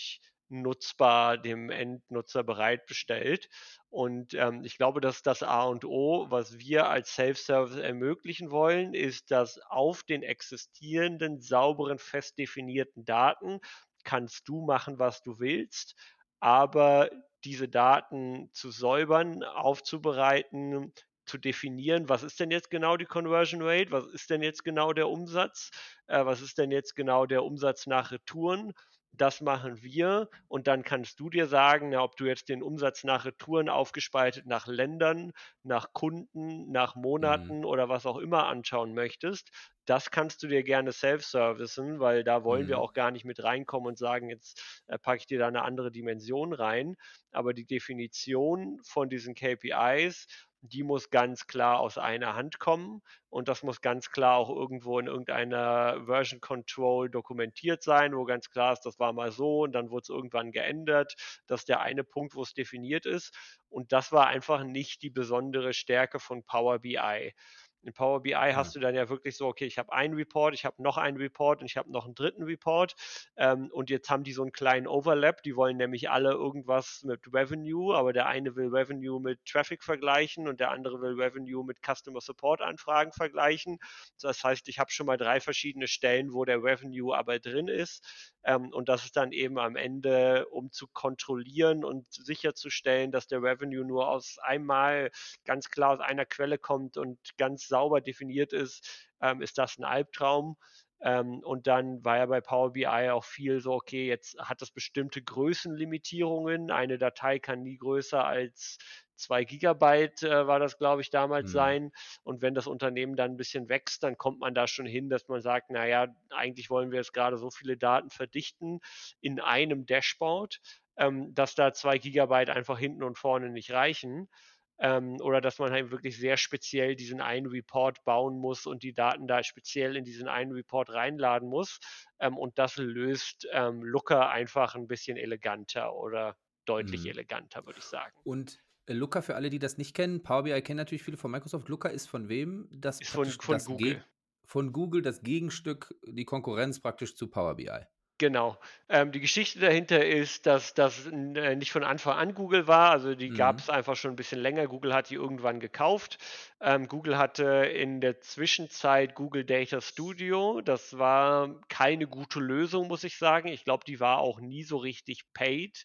nutzbar dem Endnutzer bereitstellt. Und ähm, ich glaube, dass das A und O, was wir als Self-Service ermöglichen wollen, ist, dass auf den existierenden, sauberen, fest definierten Daten kannst du machen, was du willst, aber diese Daten zu säubern, aufzubereiten, zu definieren, was ist denn jetzt genau die Conversion Rate, was ist denn jetzt genau der Umsatz, äh, was ist denn jetzt genau der Umsatz nach Retouren, das machen wir und dann kannst du dir sagen, na, ob du jetzt den Umsatz nach Retouren aufgespaltet nach Ländern, nach Kunden, nach Mhm. Monaten oder was auch immer anschauen möchtest. Das kannst du dir gerne self-servicen, weil da wollen wir Mhm. auch gar nicht mit reinkommen und sagen, jetzt äh, packe ich dir da eine andere Dimension rein. Aber die Definition von diesen K P Is, die muss ganz klar aus einer Hand kommen und das muss ganz klar auch irgendwo in irgendeiner Version Control dokumentiert sein, wo ganz klar ist, das war mal so und dann wurde es irgendwann geändert. Das ist der eine Punkt, wo es definiert ist. Und das war einfach nicht die besondere Stärke von Power B I. In Power B I Ja. hast du dann ja wirklich so, okay, ich habe einen Report, ich habe noch einen Report und ich habe noch einen dritten Report. Ähm, und jetzt haben die so einen kleinen Overlap. Die wollen nämlich alle irgendwas mit Revenue, aber der eine will Revenue mit Traffic vergleichen und der andere will Revenue mit Customer Support Anfragen vergleichen. Das heißt, ich habe schon mal drei verschiedene Stellen, wo der Revenue aber drin ist. Ähm, und das ist dann eben am Ende, um zu kontrollieren und sicherzustellen, dass der Revenue nur aus einmal ganz klar aus einer Quelle kommt und ganz sauber definiert ist, ähm, ist das ein Albtraum. Ähm, und dann war ja bei Power B I auch viel so, okay, jetzt hat das bestimmte Größenlimitierungen. Eine Datei kann nie größer als zwei Gigabyte, äh, war das, glaube ich, damals Mhm. sein. Und wenn das Unternehmen dann ein bisschen wächst, dann kommt man da schon hin, dass man sagt, naja, eigentlich wollen wir jetzt gerade so viele Daten verdichten in einem Dashboard, ähm, dass da zwei Gigabyte einfach hinten und vorne nicht reichen. Ähm, oder dass man halt wirklich sehr speziell diesen einen Report bauen muss und die Daten da speziell in diesen einen Report reinladen muss. Ähm, und das löst ähm, Looker einfach ein bisschen eleganter oder deutlich Mhm. eleganter, würde ich sagen. Und äh, Looker, für alle, die das nicht kennen, Power B I kennen natürlich viele von Microsoft. Looker ist von wem? Das Ist von, praktisch von das Google. Geg von Google, das Gegenstück, die Konkurrenz praktisch zu Power B I. Genau. Ähm, die Geschichte dahinter ist, dass das n äh, nicht von Anfang an Google war. Also, die gab Mhm. es einfach schon ein bisschen länger. Google hat die irgendwann gekauft. Ähm, Google hatte in der Zwischenzeit Google Data Studio. Das war keine gute Lösung, muss ich sagen. Ich glaube, die war auch nie so richtig paid.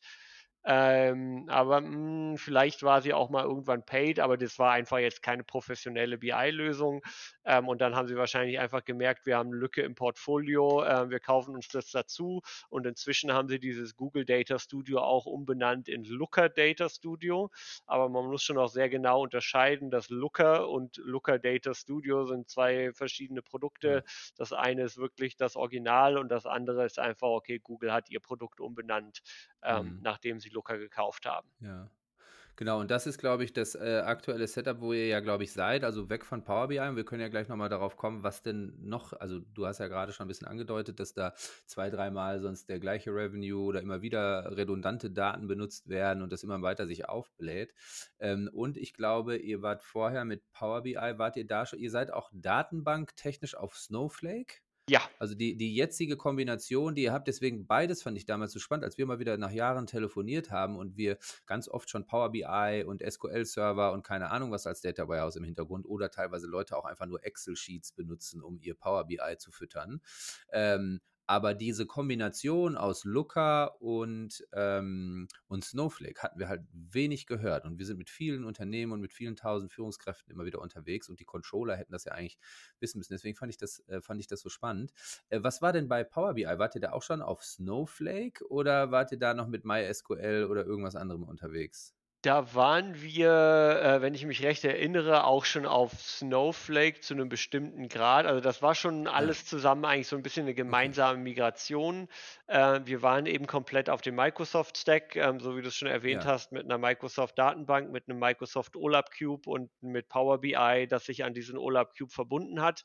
Ähm, aber, hm, vielleicht war sie auch mal irgendwann paid, aber das war einfach jetzt keine professionelle B I-Lösung. Ähm, und dann haben sie wahrscheinlich einfach gemerkt, wir haben eine Lücke im Portfolio, äh, wir kaufen uns das dazu. Und inzwischen haben sie dieses Google Data Studio auch umbenannt in Looker Data Studio. Aber man muss schon auch sehr genau unterscheiden, dass Looker und Looker Data Studio sind zwei verschiedene Produkte. Ja. Das eine ist wirklich das Original und das andere ist einfach, okay, Google hat ihr Produkt umbenannt, ähm, Mhm. nachdem sie Looker gekauft haben. Ja. Genau, und das ist, glaube ich, das äh, aktuelle Setup, wo ihr ja, glaube ich, seid, also weg von Power B I. Und wir können ja gleich nochmal darauf kommen, was denn noch, also du hast ja gerade schon ein bisschen angedeutet, dass da zwei, dreimal sonst der gleiche Revenue oder immer wieder redundante Daten benutzt werden und das immer weiter sich aufbläht. Ähm, und ich glaube, ihr wart vorher mit Power B I, wart ihr da schon, ihr seid auch datenbanktechnisch auf Snowflake? Ja, Also die, die jetzige Kombination, die ihr habt, deswegen beides fand ich damals so spannend, als wir mal wieder nach Jahren telefoniert haben und wir ganz oft schon Power B I und S Q L-Server und keine Ahnung was als Data Warehouse im Hintergrund oder teilweise Leute auch einfach nur Excel-Sheets benutzen, um ihr Power B I zu füttern. Ähm, aber diese Kombination aus Looker und, ähm, und Snowflake hatten wir halt wenig gehört. Und wir sind mit vielen Unternehmen und mit vielen tausend Führungskräften immer wieder unterwegs und die Controller hätten das ja eigentlich wissen müssen. Deswegen fand ich das, äh, fand ich das so spannend. Äh, was war denn bei Power B I? Wart ihr da auch schon auf Snowflake oder wart ihr da noch mit MySQL oder irgendwas anderem unterwegs? da waren wir, äh, wenn ich mich recht erinnere, auch schon auf Snowflake zu einem bestimmten Grad. Also, das war schon Ja, alles zusammen eigentlich so ein bisschen eine okay. gemeinsame Migration. Äh, wir waren eben komplett auf dem Microsoft-Stack, ähm, so wie du es schon erwähnt Ja. hast, mit einer Microsoft-Datenbank, mit einem Microsoft OLAP Cube und mit Power B I, das sich an diesen OLAP Cube verbunden hat.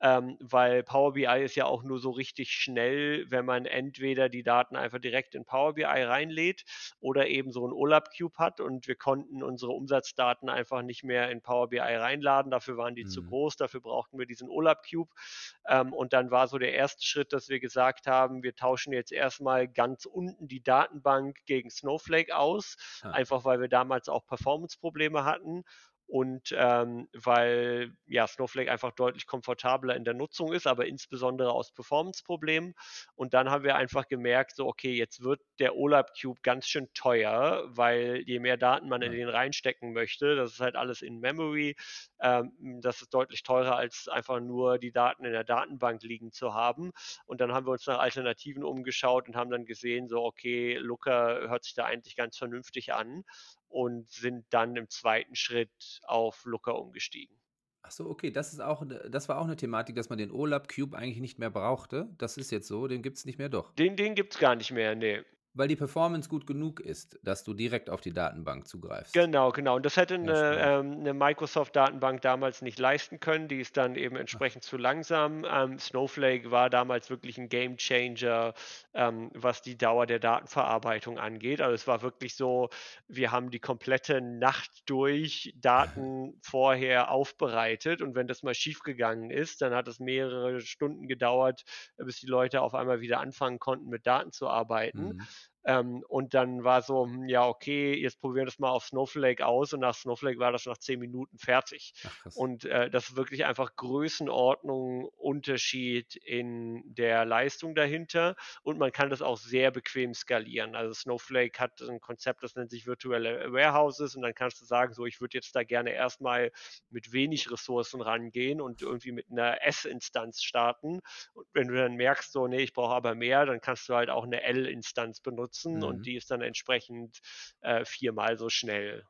ähm, weil Power B I ist ja auch nur so richtig schnell, wenn man entweder die Daten einfach direkt in Power B I reinlädt oder eben so 'n OLAP Cube hat und wir konnten unsere Umsatzdaten einfach nicht mehr in Power B I reinladen. Dafür waren die zu Mhm. groß, dafür brauchten wir diesen OLAP Cube. Ähm, und dann war so der erste Schritt, dass wir gesagt haben, wir tauschen jetzt erst mal ganz unten die Datenbank gegen Snowflake aus, Ah. einfach weil wir damals auch Performance-Probleme hatten und, ähm, weil, ja, Snowflake einfach deutlich komfortabler in der Nutzung ist, aber insbesondere aus Performance-Problemen. Und dann haben wir einfach gemerkt, so: „Okay, jetzt wird der OLAP Cube ganz schön teuer, weil je mehr Daten man in Ah. den reinstecken möchte, das ist halt alles in Memory, ähm, das ist deutlich teurer, als einfach nur die Daten in der Datenbank liegen zu haben.“ Und dann haben wir uns nach Alternativen umgeschaut und haben dann gesehen, so: „Okay, Looker hört sich da eigentlich ganz vernünftig an“ und sind dann im zweiten Schritt auf Looker umgestiegen. Ach so, okay, das ist auch 'ne das war auch 'ne Thematik, dass man den OLAP Cube eigentlich nicht mehr brauchte. Das ist jetzt so, den gibt's nicht mehr, doch? Den den gibt's gar nicht mehr, ne. Weil die Performance gut genug ist, dass du direkt auf die Datenbank zugreifst. Genau, genau. Und das hätte Ja, 'ne spannend. ähm, 'ne Microsoft-Datenbank damals nicht leisten können. Die ist dann eben Ach. entsprechend zu langsam. Ähm, Snowflake war damals wirklich 'n Gamechanger, ähm, was die Dauer der Datenverarbeitung angeht. Also, es war wirklich so, wir haben die komplette Nacht durch Daten vorher aufbereitet und wenn das mal schiefgegangen ist, dann hat es mehrere Stunden gedauert, bis die Leute auf einmal wieder anfangen konnten, mit Daten zu arbeiten. Mhm. Ähm, und dann war so: „Hm, ja, okay, jetzt probieren wir das mal auf Snowflake aus.“ Und nach Snowflake war das nach zehn Minuten fertig. Ach krass. Und, äh, das ist wirklich einfach Größenordnung Unterschied in der Leistung dahinter und man kann das auch sehr bequem skalieren. Also, Snowflake hat 'n Konzept, das nennt sich virtuelle Warehouses und dann kannst du sagen, so: „Ich würde jetzt da gerne erst mal mit wenig Ressourcen rangehen und irgendwie mit 'ner S-Instanz starten.“ Und wenn du dann merkst, so: „Ne, ich brauche aber mehr“, dann kannst du halt auch 'ne L-Instanz benutzen und Mhm. die ist dann entsprechend, äh, viermal so schnell.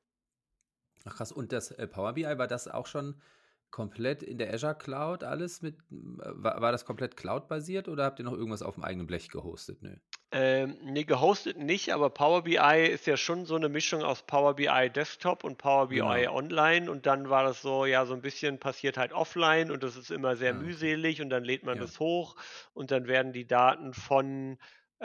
Ach krass, und das, äh, Power BI, war das auch schon komplett in der Azure Cloud alles mit hm, war war das komplett cloudbasiert oder habt ihr noch irgendwas auf'm eigenen Blech gehostet? Ne. Ähm, ne, gehostet nicht, aber Power BI ist ja schon so 'ne Mischung aus Power BI Desktop und Power BI Genau. Online und dann war das so, ja, so 'n bisschen passiert halt offline und das ist immer sehr Ah, okay. mühselig und dann lädt man Ja. das hoch und dann werden die Daten von,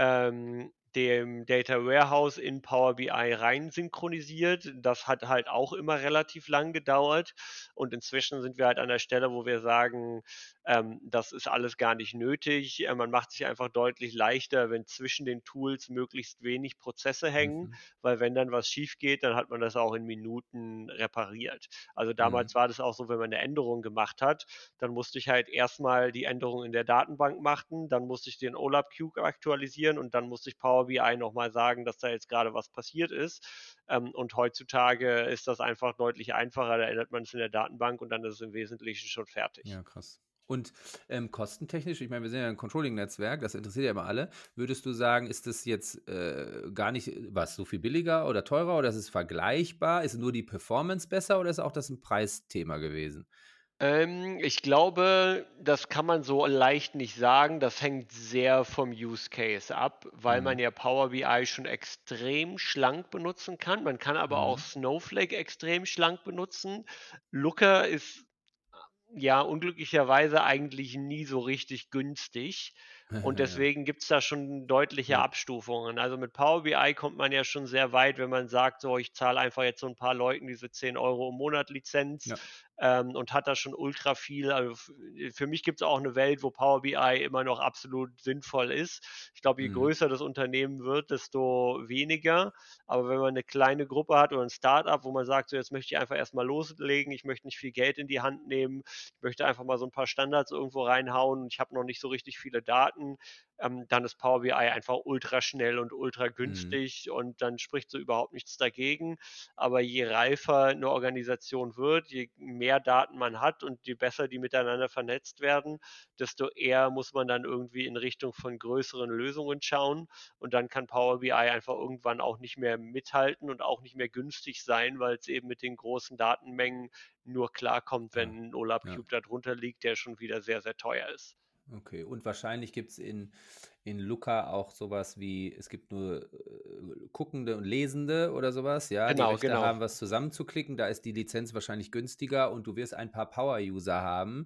ähm, dem Data Warehouse in Power BI rein synchronisiert. Das hat halt auch immer relativ lang gedauert und inzwischen sind wir halt an der Stelle, wo wir sagen, ähm, das ist alles gar nicht nötig. Äh, man macht sich einfach deutlich leichter, wenn zwischen den Tools möglichst wenig Prozesse hängen, Mhm. weil wenn dann was schiefgeht, dann hat man das auch in Minuten repariert. Also, Mhm. damals war das auch so, wenn man 'ne Änderung gemacht hat, dann musste ich halt erst mal die Änderung in der Datenbank machen, dann musste ich den OLAP Cube aktualisieren und dann musste ich Power BI noch mal sagen, dass da jetzt grade was passiert ist. Ähm, und heutzutage ist das einfach deutlich einfacher. Da ändert man es in der Datenbank und dann ist es im Wesentlichen schon fertig. Ja, krass. Und, ähm, kostentechnisch, ich meine, wir sind ja 'n Controlling-Netzwerk, das interessiert ja immer alle. Würdest du sagen, ist das jetzt, äh, gar nicht was, so viel billiger oder teurer oder ist es vergleichbar? Ist nur die Performance besser oder ist auch das 'n Preisthema gewesen? Ähm, ich glaube, das kann man so leicht nicht sagen. Das hängt sehr vom Use Case ab, weil man Mhm. ja Power BI schon extrem schlank benutzen kann. Man kann aber auch Mhm. Snowflake extrem schlank benutzen. Looker ist, ja, unglücklicherweise eigentlich nie so richtig günstig und Ja. deswegen gibt's da schon deutliche Ja. Abstufungen. Also, mit Power BI kommt man ja schon sehr weit, wenn man sagt: „So, ich zahle einfach jetzt so 'n paar Leuten diese zehn Euro im Monat Lizenz“, Ja. ähm, und hat da schon ultra viel. Also, f für mich gibt's auch 'ne Welt, wo Power BI immer noch absolut sinnvoll ist. Ich glaube, je Mhm. größer das Unternehmen wird, desto weniger. Aber wenn man 'ne kleine Gruppe hat oder 'n Start-up, wo man sagt: „So, jetzt möchte ich einfach erst mal loslegen. Ich möchte nicht viel Geld in die Hand nehmen. Ich möchte einfach mal so 'n paar Standards irgendwo reinhauen und ich habe noch nicht so richtig viele Daten“, ähm, dann ist Power BI einfach ultraschnell und Mhm. ultragünstig und dann spricht so überhaupt nichts dagegen. Aber je reifer 'ne Organisation wird, je mehr Daten man hat und je besser die miteinander vernetzt werden, desto eher muss man dann irgendwie in Richtung von größeren Lösungen schauen und dann kann Power BI einfach irgendwann auch nicht mehr mithalten und auch nicht mehr günstig sein, weil's eben mit den großen Datenmengen nur klarkommt, Ah, wenn 'n OLAP ja. Cube da drunter liegt, der schon wieder sehr, sehr teuer ist. Okay, und wahrscheinlich gibt's in in Looker auch sowas wie, es gibt nur äh, Guckende und Lesende oder sowas, ja, die Genau, Rechte genau. haben, was zusammenzuklicken, da ist die Lizenz wahrscheinlich günstiger und du wirst ein paar Power-User haben,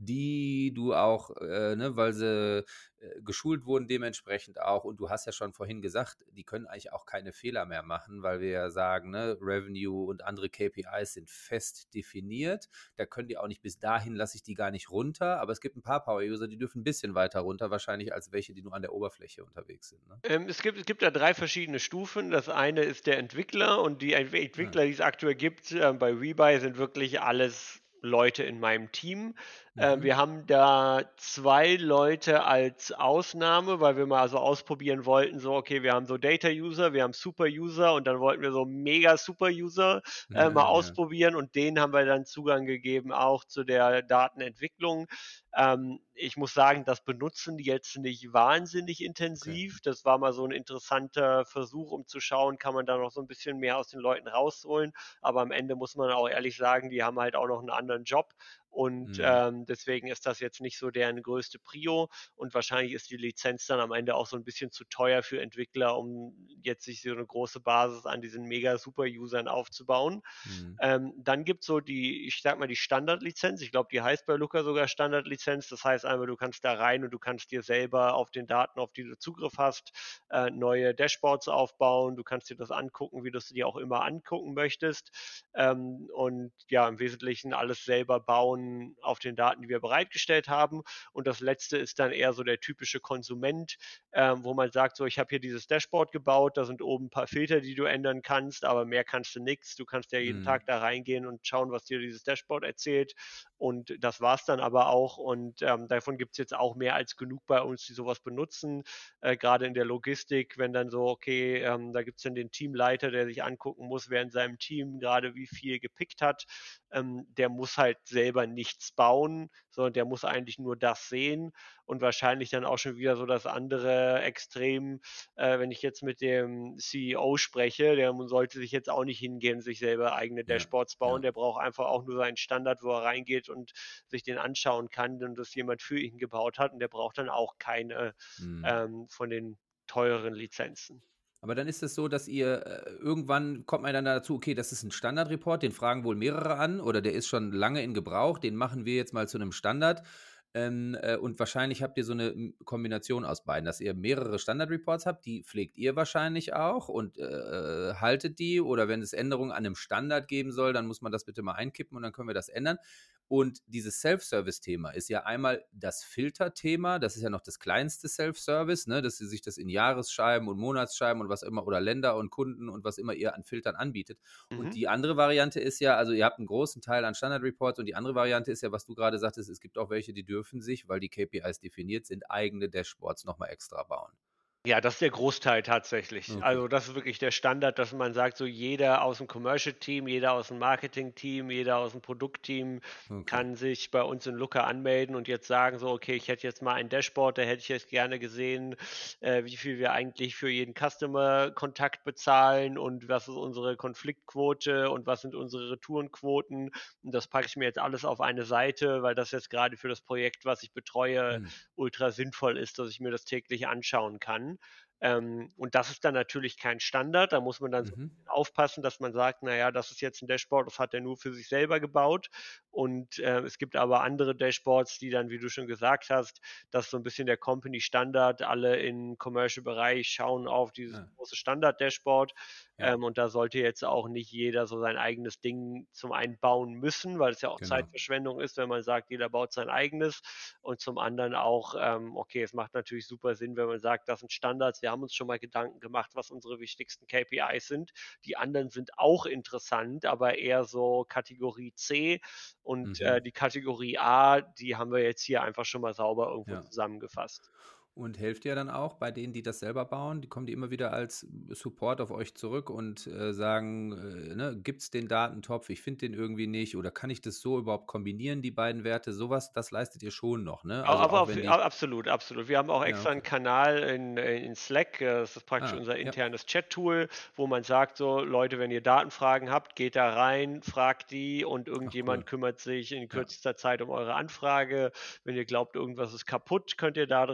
die du auch, äh, ne, weil sie äh, geschult wurden dementsprechend auch und du hast ja schon vorhin gesagt, die können eigentlich auch keine Fehler mehr machen, weil wir ja sagen, ne, Revenue und andere K P Is sind fest definiert, da können die auch nicht, bis dahin lasse ich die gar nicht runter, aber es gibt ein paar Power-User, die dürfen ein bisschen weiter runter, wahrscheinlich als welche, die nur an der Oberfläche unterwegs sind. Ne? Ähm, es gibt es gibt da drei verschiedene Stufen. Das eine ist der Entwickler und die Entw Ah, Entwickler, die es aktuell gibt, ähm, bei Rebuy sind wirklich alles Leute in meinem Team. Ähm, mhm, wir haben da zwei Leute als Ausnahme, weil wir mal so ausprobieren wollten, so: Okay, wir haben so Data-User, wir haben Super-User und dann wollten wir so Mega-Super-User, äh, mal ja, ausprobieren und denen haben wir dann Zugang gegeben auch zu der Datenentwicklung. Ähm, ich muss sagen, das benutzen die jetzt nicht wahnsinnig okay. intensiv. Das war mal so ein interessanter Versuch, um zu schauen, kann man da noch so ein bisschen mehr aus den Leuten rausholen. Aber am Ende muss man auch ehrlich sagen, die haben halt auch noch einen anderen Job und, Mhm, ähm, deswegen ist das jetzt nicht so deren größte Prio und wahrscheinlich ist die Lizenz dann am Ende auch so ein bisschen zu teuer für Entwickler, um jetzt sich so eine große Basis an diesen mega Super-Usern aufzubauen. mhm, Ähm, dann gibt's so die, ich sage mal, die Standardlizenz. Ich glaube, die heißt bei Looker sogar Standardlizenz. Das heißt einfach, du kannst da rein und du kannst dir selber auf den Daten, auf die du Zugriff hast, äh, neue Dashboards aufbauen. Du kannst dir das angucken, wie du es dir auch immer angucken möchtest. Ähm, und ja, im Wesentlichen alles selber bauen auf den Daten, die wir bereitgestellt haben. Und das letzte ist dann eher so der typische Konsument, ähm, wo man sagt, so, ich habe hier dieses Dashboard gebaut, da sind oben ein paar Filter, die du ändern kannst, aber mehr kannst du nichts. Du kannst ja jeden mhm, Tag da reingehen und schauen, was dir dieses Dashboard erzählt. Und das war es dann aber auch. Und ähm, davon gibt es jetzt auch mehr als genug bei uns, die sowas benutzen. Äh, Gerade in der Logistik, wenn dann so, okay, ähm, da gibt es dann den Teamleiter, der sich angucken muss, wer in seinem Team gerade wie viel gepickt hat. Ähm, der muss halt selber nichts bauen, sondern der muss eigentlich nur das sehen und wahrscheinlich dann auch schon wieder so das andere Extrem, äh, wenn ich jetzt mit dem C E O spreche, der sollte sich jetzt auch nicht hingehen, sich selber eigene ja, Dashboards bauen. ja, Der braucht einfach auch nur seinen Standard, wo er reingeht und sich den anschauen kann und das jemand für ihn gebaut hat. Und der braucht dann auch keine mhm. ähm, von den teureren Lizenzen. Aber dann ist es so, dass ihr äh, irgendwann kommt man dann dazu, okay, das ist ein Standardreport, den fragen wohl mehrere an oder der ist schon lange in Gebrauch, den machen wir jetzt mal zu einem Standard. Ähm, äh, und wahrscheinlich habt ihr so eine m, Kombination aus beiden, dass ihr mehrere Standardreports habt, die pflegt ihr wahrscheinlich auch und äh, äh, haltet die oder wenn es Änderungen an einem Standard geben soll, dann muss man das bitte mal einkippen und dann können wir das ändern. Und dieses Self-Service-Thema ist ja einmal das Filter-Thema, das ist ja noch das kleinste Self-Service, ne, dass sie sich das in Jahresscheiben und Monatsscheiben und was immer oder Länder und Kunden und was immer ihr an Filtern anbietet. Und Mhm. die andere Variante ist ja, also ihr habt einen großen Teil an Standard-Reports und die andere Variante ist ja, was du gerade sagtest, es gibt auch welche, die dürfen sich, weil die K P Is definiert sind, eigene Dashboards nochmal extra bauen. Ja, das ist der Großteil tatsächlich. Okay, Also, das ist wirklich der Standard, dass man sagt, so jeder aus dem Commercial-Team, jeder aus dem Marketing-Team, jeder aus dem Produktteam okay. kann sich bei uns in Looker anmelden und jetzt sagen so: „Okay, ich hätte jetzt mal ein Dashboard, da hätte ich jetzt gerne gesehen, äh, wie viel wir eigentlich für jeden Customer-Kontakt bezahlen und was ist unsere Konfliktquote und was sind unsere Retourenquoten.“ Und das packe ich mir jetzt alles auf eine Seite, weil das jetzt gerade für das Projekt, was ich betreue, Hm. ultra sinnvoll ist, dass ich mir das täglich anschauen kann. Ähm, und das ist dann natürlich kein Standard. Da muss man dann so ein Mhm. bisschen aufpassen, dass man sagt, na ja, das ist jetzt ein Dashboard, das hat er nur für sich selber gebaut. Und äh, es gibt aber andere Dashboards, die dann, wie du schon gesagt hast, das ist so ein bisschen der Company Standard. Alle im Commercial-Bereich schauen auf dieses Ah, große Standard-Dashboard. ja, Ähm, und da sollte jetzt auch nicht jeder so sein eigenes Ding zum einen bauen müssen, weil es ja auch genau. Zeitverschwendung ist, wenn man sagt, jeder baut sein eigenes. Und zum anderen auch, ähm, okay, es macht natürlich super Sinn, wenn man sagt, das sind Standards. Wir haben uns schon mal Gedanken gemacht, was unsere wichtigsten K P Is sind. Die anderen sind auch interessant, aber eher so Kategorie C. Und Mhm. äh, die Kategorie A, die haben wir jetzt hier einfach schon mal sauber irgendwo Ja. zusammengefasst. Und helft ihr dann auch bei denen, die das selber bauen? Die kommen die immer wieder als Support auf euch zurück und äh, sagen, äh, ne, gibt es den Datentopf? Ich finde den irgendwie nicht. Oder kann ich das so überhaupt kombinieren, die beiden Werte? Sowas, das leistet ihr schon noch, ne? A Also aber auch auf wenn a die. absolut, absolut. Wir haben auch Ja, extra 'n okay. Kanal in äh, in Slack. Äh, das ist praktisch Ah, unser ja, internes Chat-Tool, wo man sagt so: „Leute, wenn ihr Datenfragen habt, geht da rein, fragt die und ach cool. irgendjemand kümmert sich in Ja, kürzester Zeit um eure Anfrage. Wenn ihr glaubt, irgendwas ist kaputt, könnt ihr da drin posten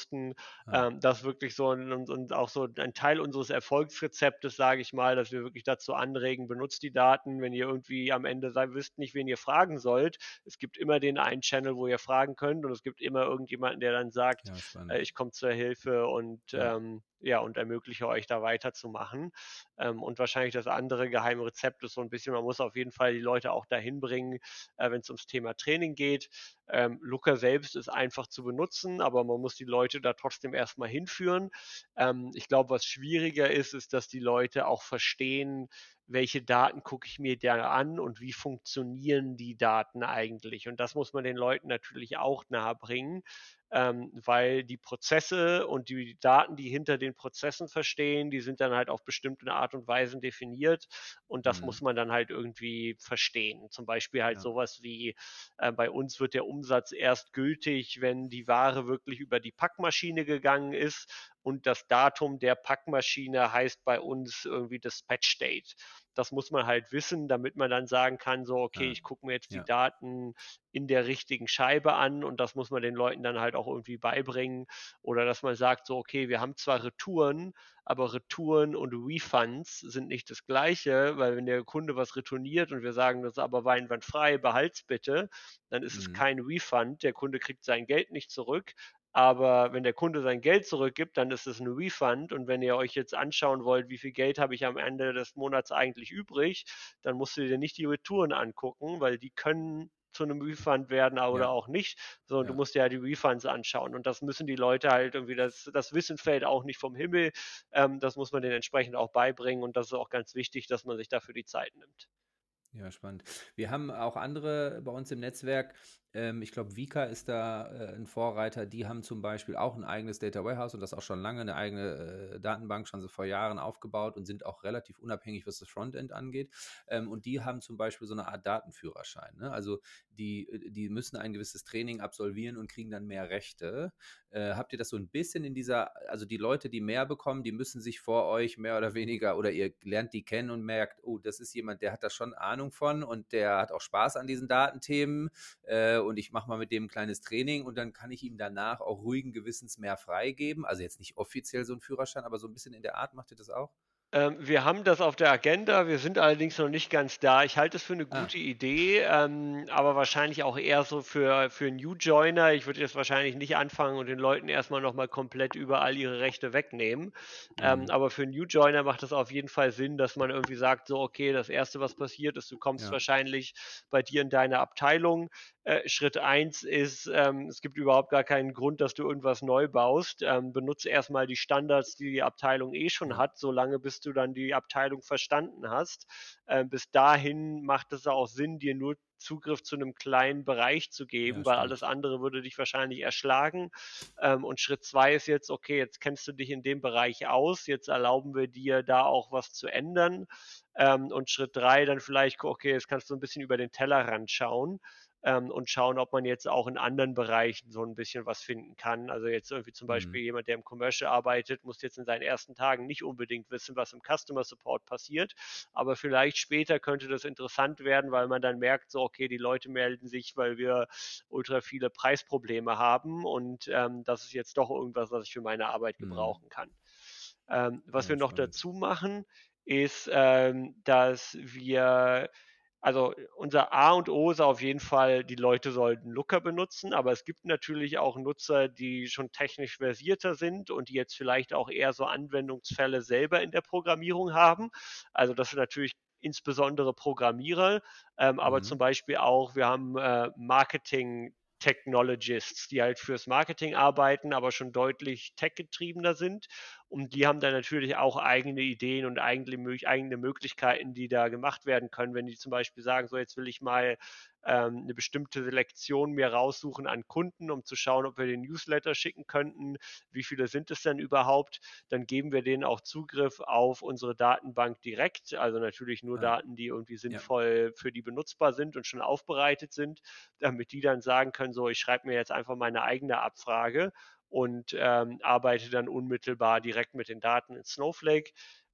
posten. Ah, Ähm, das ist wirklich so 'n und und auch so ein Teil unseres Erfolgsrezeptes, sage ich mal, dass wir wirklich dazu anregen: „Benutzt die Daten, wenn ihr irgendwie am Ende sei wisst nicht, wen ihr fragen sollt. Es gibt immer den einen Channel, wo ihr fragen könnt und es gibt immer irgendjemanden, der dann sagt, ja, äh: spannend. „Ich komme zur Hilfe und, Ja. ähm, ja, und ermögliche euch da weiterzumachen.“ Ähm, und wahrscheinlich das andere geheime Rezept ist so ein bisschen, man muss auf jeden Fall die Leute auch dahin bringen, äh, wenn es ums Thema Training geht. Ähm, Looker selbst ist einfach zu benutzen, aber man muss die Leute da trotzdem erst mal hinführen. Ähm, ich glaube, was schwieriger ist, ist, dass die Leute auch verstehen, welche Daten gucke ich mir da an und wie funktionieren die Daten eigentlich? Und das muss man den Leuten natürlich auch nahebringen, ähm, weil die Prozesse und die Daten, die hinter den Prozessen verstehen, die sind dann halt auf bestimmte Art und Weisen definiert und das Mhm. muss man dann halt irgendwie verstehen. Zum Beispiel halt Ja. sowas wie, äh, bei uns wird der Umsatz erst gültig, wenn die Ware wirklich über die Packmaschine gegangen ist und das Datum der Packmaschine heißt bei uns irgendwie Dispatch Date. Das muss man halt wissen, damit man dann sagen kann, so, okay, Ah, ich gucke mir jetzt die ja. Daten in der richtigen Scheibe an und das muss man den Leuten dann halt auch irgendwie beibringen. Oder dass man sagt, so, okay, wir haben zwar Retouren, aber Retouren und Refunds sind nicht das Gleiche, weil wenn der Kunde was retourniert und wir sagen, das ist aber einwandfrei, behalt's bitte, dann ist es Mhm. kein Refund, der Kunde kriegt sein Geld nicht zurück. Aber wenn der Kunde sein Geld zurückgibt, dann ist es ein Refund. Und wenn ihr euch jetzt anschauen wollt, wie viel Geld habe ich am Ende des Monats eigentlich übrig, dann musst du dir nicht die Retouren angucken, weil die können zu einem Refund werden oder Ja, auch nicht, sondern du ja. musst dir ja die Refunds anschauen. Und das müssen die Leute halt irgendwie, das, das Wissen fällt auch nicht vom Himmel. Ähm, das muss man denen entsprechend auch beibringen. Und das ist auch ganz wichtig, dass man sich dafür die Zeit nimmt. Ja, spannend. Wir haben auch andere bei uns im Netzwerk. Ähm, ich glaube, Vika ist da äh, ein Vorreiter. Die haben zum Beispiel auch ein eigenes Data Warehouse und das auch schon lange, eine eigene äh, Datenbank, schon so vor Jahren aufgebaut und sind auch relativ unabhängig, was das Frontend angeht. Ähm, und die haben zum Beispiel so eine Art Datenführerschein. Ne? Also die, äh, die müssen ein gewisses Training absolvieren und kriegen dann mehr Rechte. Äh, habt ihr das so ein bisschen in dieser, also die Leute, die mehr bekommen, die müssen sich vor euch mehr oder weniger, oder ihr lernt die kennen und merkt, oh, das ist jemand, der hat da schon Ahnung von und der hat auch Spaß an diesen Datenthemen, äh, und ich mache mal mit dem ein kleines Training und dann kann ich ihm danach auch ruhigen Gewissens mehr freigeben. Also jetzt nicht offiziell so ein Führerschein, aber so ein bisschen in der Art. Macht ihr das auch? Ähm, wir haben das auf der Agenda, wir sind allerdings noch nicht ganz da. Ich halte es für eine Ah, gute Idee, ähm, aber wahrscheinlich auch eher so für für New Joiner. Ich würde jetzt wahrscheinlich nicht anfangen und den Leuten erst mal noch mal komplett überall ihre Rechte wegnehmen. Ähm, mhm. aber für New Joiner macht es auf jeden Fall Sinn, dass man irgendwie sagt, so: „Okay, das erste, was passiert, ist, du kommst Ja, wahrscheinlich bei dir in deine Abteilung. Äh, Schritt eins ist, ähm, es gibt überhaupt gar keinen Grund, dass du irgendwas neu baust. Ähm, benutze erst mal die Standards, die die Abteilung eh schon ja, hat, solange bis du dann die Abteilung verstanden hast. Ähm, bis dahin macht es auch Sinn, dir nur Zugriff zu einem kleinen Bereich zu ja, geben, weil alles stimmt. andere würde dich wahrscheinlich erschlagen. Ähm, und Schritt zwei ist jetzt, okay, jetzt kennst du dich in dem Bereich aus, jetzt erlauben wir dir, da auch was zu ändern. Ähm, und Schritt drei dann vielleicht, okay, jetzt kannst du ein bisschen über den Tellerrand schauen, ähm, und schauen, ob man jetzt auch in anderen Bereichen so ein bisschen was finden kann. Also, jetzt irgendwie zum Mhm. Beispiel jemand, der im Commercial arbeitet, muss jetzt in seinen ersten Tagen nicht unbedingt wissen, was im Customer Support passiert, aber vielleicht später könnte das interessant werden, weil man dann merkt, so: „Okay, die Leute melden sich, weil wir ultra viele Preisprobleme haben und, ähm, das ist jetzt doch irgendwas, was ich für meine Arbeit Mhm. gebrauchen kann.“ Ähm, was wir Ja, noch spannend. dazu machen, ist, ähm, dass wir, also, unser A und O ist auf jeden Fall, die Leute sollten Looker benutzen, aber es gibt natürlich auch Nutzer, die schon technisch versierter sind und die jetzt vielleicht auch eher so Anwendungsfälle selber in der Programmierung haben. Also, das sind natürlich insbesondere Programmierer, ähm, aber Mhm. zum Beispiel auch, wir haben äh, Marketing Technologists, die halt fürs Marketing arbeiten, aber schon deutlich tech-getriebener sind. Und die haben dann natürlich auch eigene Ideen und eigene, eigene Möglichkeiten, die da gemacht werden können. Wenn die zum Beispiel sagen, so jetzt will ich mal ähm, eine bestimmte Selektion mir raussuchen an Kunden, um zu schauen, ob wir den Newsletter schicken könnten, wie viele sind es denn überhaupt, dann geben wir denen auch Zugriff auf unsere Datenbank direkt. Also natürlich nur Ah, Daten, die irgendwie ja. sinnvoll für die benutzbar sind und schon aufbereitet sind, damit die dann sagen können, so, ich schreibe mir jetzt einfach meine eigene Abfrage und ähm, arbeite dann unmittelbar direkt mit den Daten in Snowflake.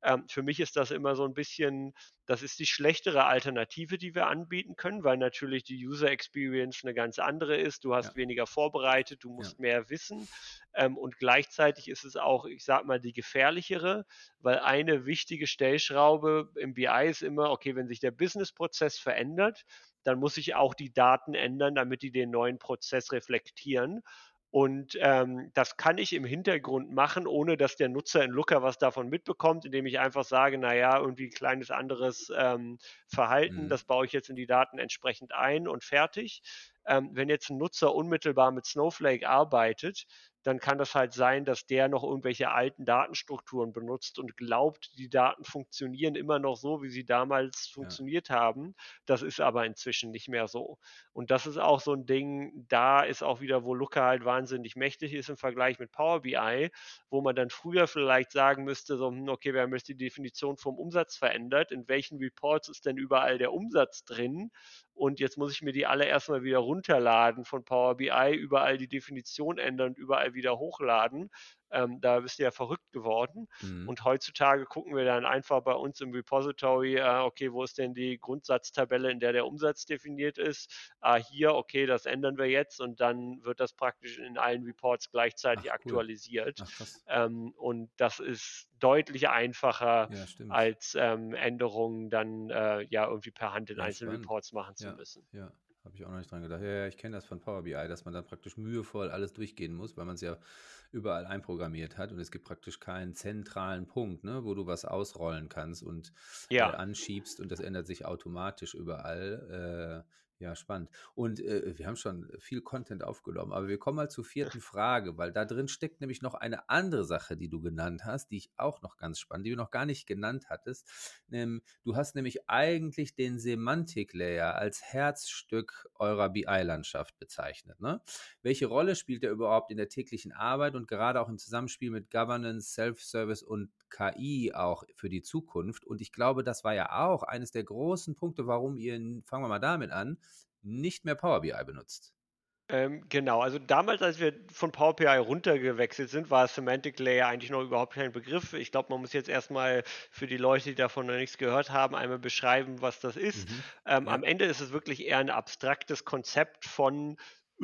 Ähm, für mich ist das immer so ein bisschen, das ist die schlechtere Alternative, die wir anbieten können, weil natürlich die User Experience eine ganz andere ist. Du Ja, hast weniger vorbereitet, du ja. musst mehr wissen, ähm, und gleichzeitig ist es auch, ich sage mal, die gefährlichere, weil eine wichtige Stellschraube im B I ist immer, okay, wenn sich der Businessprozess verändert, dann muss ich auch die Daten ändern, damit die den neuen Prozess reflektieren. Und ähm, das kann ich im Hintergrund machen, ohne dass der Nutzer in Looker was davon mitbekommt, indem ich einfach sage, na ja, irgendwie ein kleines anderes ähm, Verhalten, Mhm. das baue ich jetzt in die Daten entsprechend ein und fertig. Ähm, wenn jetzt ein Nutzer unmittelbar mit Snowflake arbeitet, dann kann das halt sein, dass der noch irgendwelche alten Datenstrukturen benutzt und glaubt, die Daten funktionieren immer noch so, wie sie damals Ja. funktioniert haben. Das ist aber inzwischen nicht mehr so. Und das ist auch so ein Ding, da ist auch wieder, wo Looker halt wahnsinnig mächtig ist im Vergleich mit Power B I, wo man dann früher vielleicht sagen müsste, so, hm, okay, wir haben jetzt die Definition vom Umsatz verändert. In welchen Reports ist denn überall der Umsatz drin? Und jetzt muss ich mir die alle erstmal wieder runterladen von Power B I, überall die Definition ändern und überall wieder hochladen. Ähm, da bist du ja verrückt geworden. Mhm. Und heutzutage gucken wir dann einfach bei uns im Repository, äh, okay, wo ist denn die Grundsatztabelle, in der der Umsatz definiert ist? Ah, hier, okay, das ändern wir jetzt und dann wird das praktisch in allen Reports gleichzeitig Ach, cool. aktualisiert. Ach, krass. Ähm, und das ist deutlich einfacher, Ja, stimmt. als ähm, Änderungen dann äh, ja irgendwie per Hand in Ja, einzelnen spannend. Reports machen zu Ja, müssen. ja. Habe ich auch noch nicht dran gedacht. Ja, ja, ich kenne das von Power B I, dass man dann praktisch mühevoll alles durchgehen muss, weil man es ja überall einprogrammiert hat und es gibt praktisch keinen zentralen Punkt, ne, wo du was ausrollen kannst und äh, Ja, anschiebst und das ändert sich automatisch überall. Äh, ja, spannend. Und äh, wir haben schon viel Content aufgenommen, aber wir kommen mal zur vierten Frage, weil da drin steckt nämlich noch eine andere Sache, die du genannt hast, die ich auch noch ganz spannend, die du noch gar nicht genannt hattest. Ähm, du hast nämlich eigentlich den Semantic Layer als Herzstück eurer B I-Landschaft bezeichnet. Ne? Welche Rolle spielt er überhaupt in der täglichen Arbeit und gerade auch im Zusammenspiel mit Governance, Self-Service und K I auch für die Zukunft? Und ich glaube, das war ja auch eines der großen Punkte, warum ihr, fangen wir mal damit an, nicht mehr Power B I benutzt. ähm, genau. Also damals, als wir von Power B I runtergewechselt sind, war Semantic Layer eigentlich noch überhaupt kein Begriff. Ich glaube, man muss jetzt erstmal für die Leute, die davon noch nichts gehört haben, einmal beschreiben, was das ist. Mhm. Ähm, am Ja. Ende ist es wirklich eher ein abstraktes Konzept von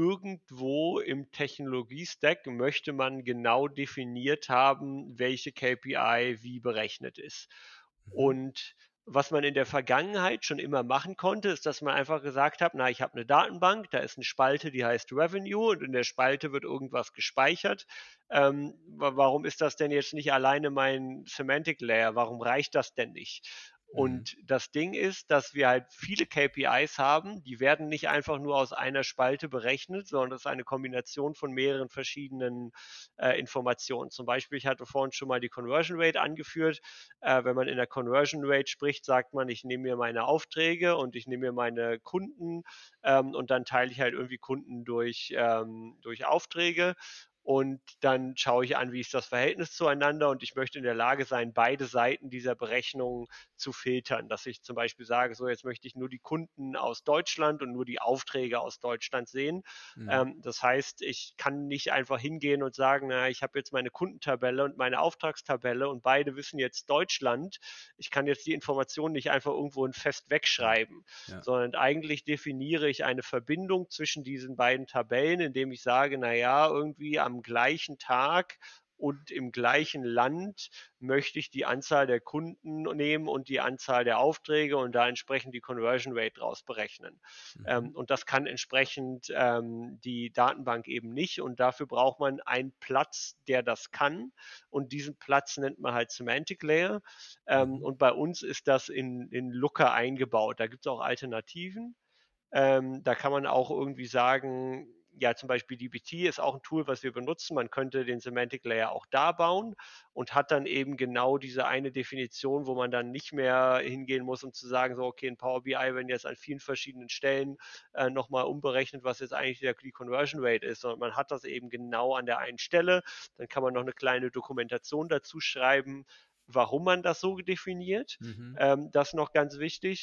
irgendwo im Technologie-Stack möchte man genau definiert haben, welche K P I wie berechnet ist. Mhm. Und was man in der Vergangenheit schon immer machen konnte, ist, dass man einfach gesagt hat, na, ich habe eine Datenbank, da ist eine Spalte, die heißt Revenue und in der Spalte wird irgendwas gespeichert. Ähm, wa warum ist das denn jetzt nicht alleine mein Semantic Layer? Warum reicht das denn nicht? Mhm. Und das Ding ist, dass wir halt viele K P Is haben, die werden nicht einfach nur aus einer Spalte berechnet, sondern das ist eine Kombination von mehreren verschiedenen äh, Informationen. Zum Beispiel, ich hatte vorhin schon mal die Conversion Rate angeführt. Äh, wenn man in der Conversion Rate spricht, sagt man, ich nehme mir meine Aufträge und ich nehme mir meine Kunden ähm, und dann teile ich halt irgendwie Kunden durch, ähm, durch Aufträge. Und dann schaue ich an, wie ist das Verhältnis zueinander und ich möchte in der Lage sein, beide Seiten dieser Berechnung zu filtern. Dass ich zum Beispiel sage, so jetzt möchte ich nur die Kunden aus Deutschland und nur die Aufträge aus Deutschland sehen. Mhm. Ähm, das heißt, ich kann nicht einfach hingehen und sagen, na, ich habe jetzt meine Kundentabelle und meine Auftragstabelle und beide wissen jetzt Deutschland. Ich kann jetzt die Informationen nicht einfach irgendwo in fest Ja. wegschreiben, Ja. sondern eigentlich definiere ich eine Verbindung zwischen diesen beiden Tabellen, indem ich sage, na ja, irgendwie am gleichen Tag und im gleichen Land möchte ich die Anzahl der Kunden nehmen und die Anzahl der Aufträge und da entsprechend die Conversion Rate draus berechnen. Mhm. Ähm, und das kann entsprechend ähm, die Datenbank eben nicht. Und dafür braucht man einen Platz, der das kann. Und diesen Platz nennt man halt Semantic Layer. Ähm, Mhm. und bei uns ist das in, in Looker eingebaut. Da gibt es auch Alternativen. Ähm, da kann man auch irgendwie sagen, ja, zum Beispiel D B T ist auch ein Tool, was wir benutzen. Man könnte den Semantic Layer auch da bauen und hat dann eben genau diese eine Definition, wo man dann nicht mehr hingehen muss, um zu sagen, so, okay, in Power B I werden jetzt an vielen verschiedenen Stellen äh, nochmal umberechnet, was jetzt eigentlich der, die Conversion Rate ist, sondern man hat das eben genau an der einen Stelle. Dann kann man noch eine kleine Dokumentation dazu schreiben, warum man das so definiert. Mhm. Ähm, das noch ganz wichtig.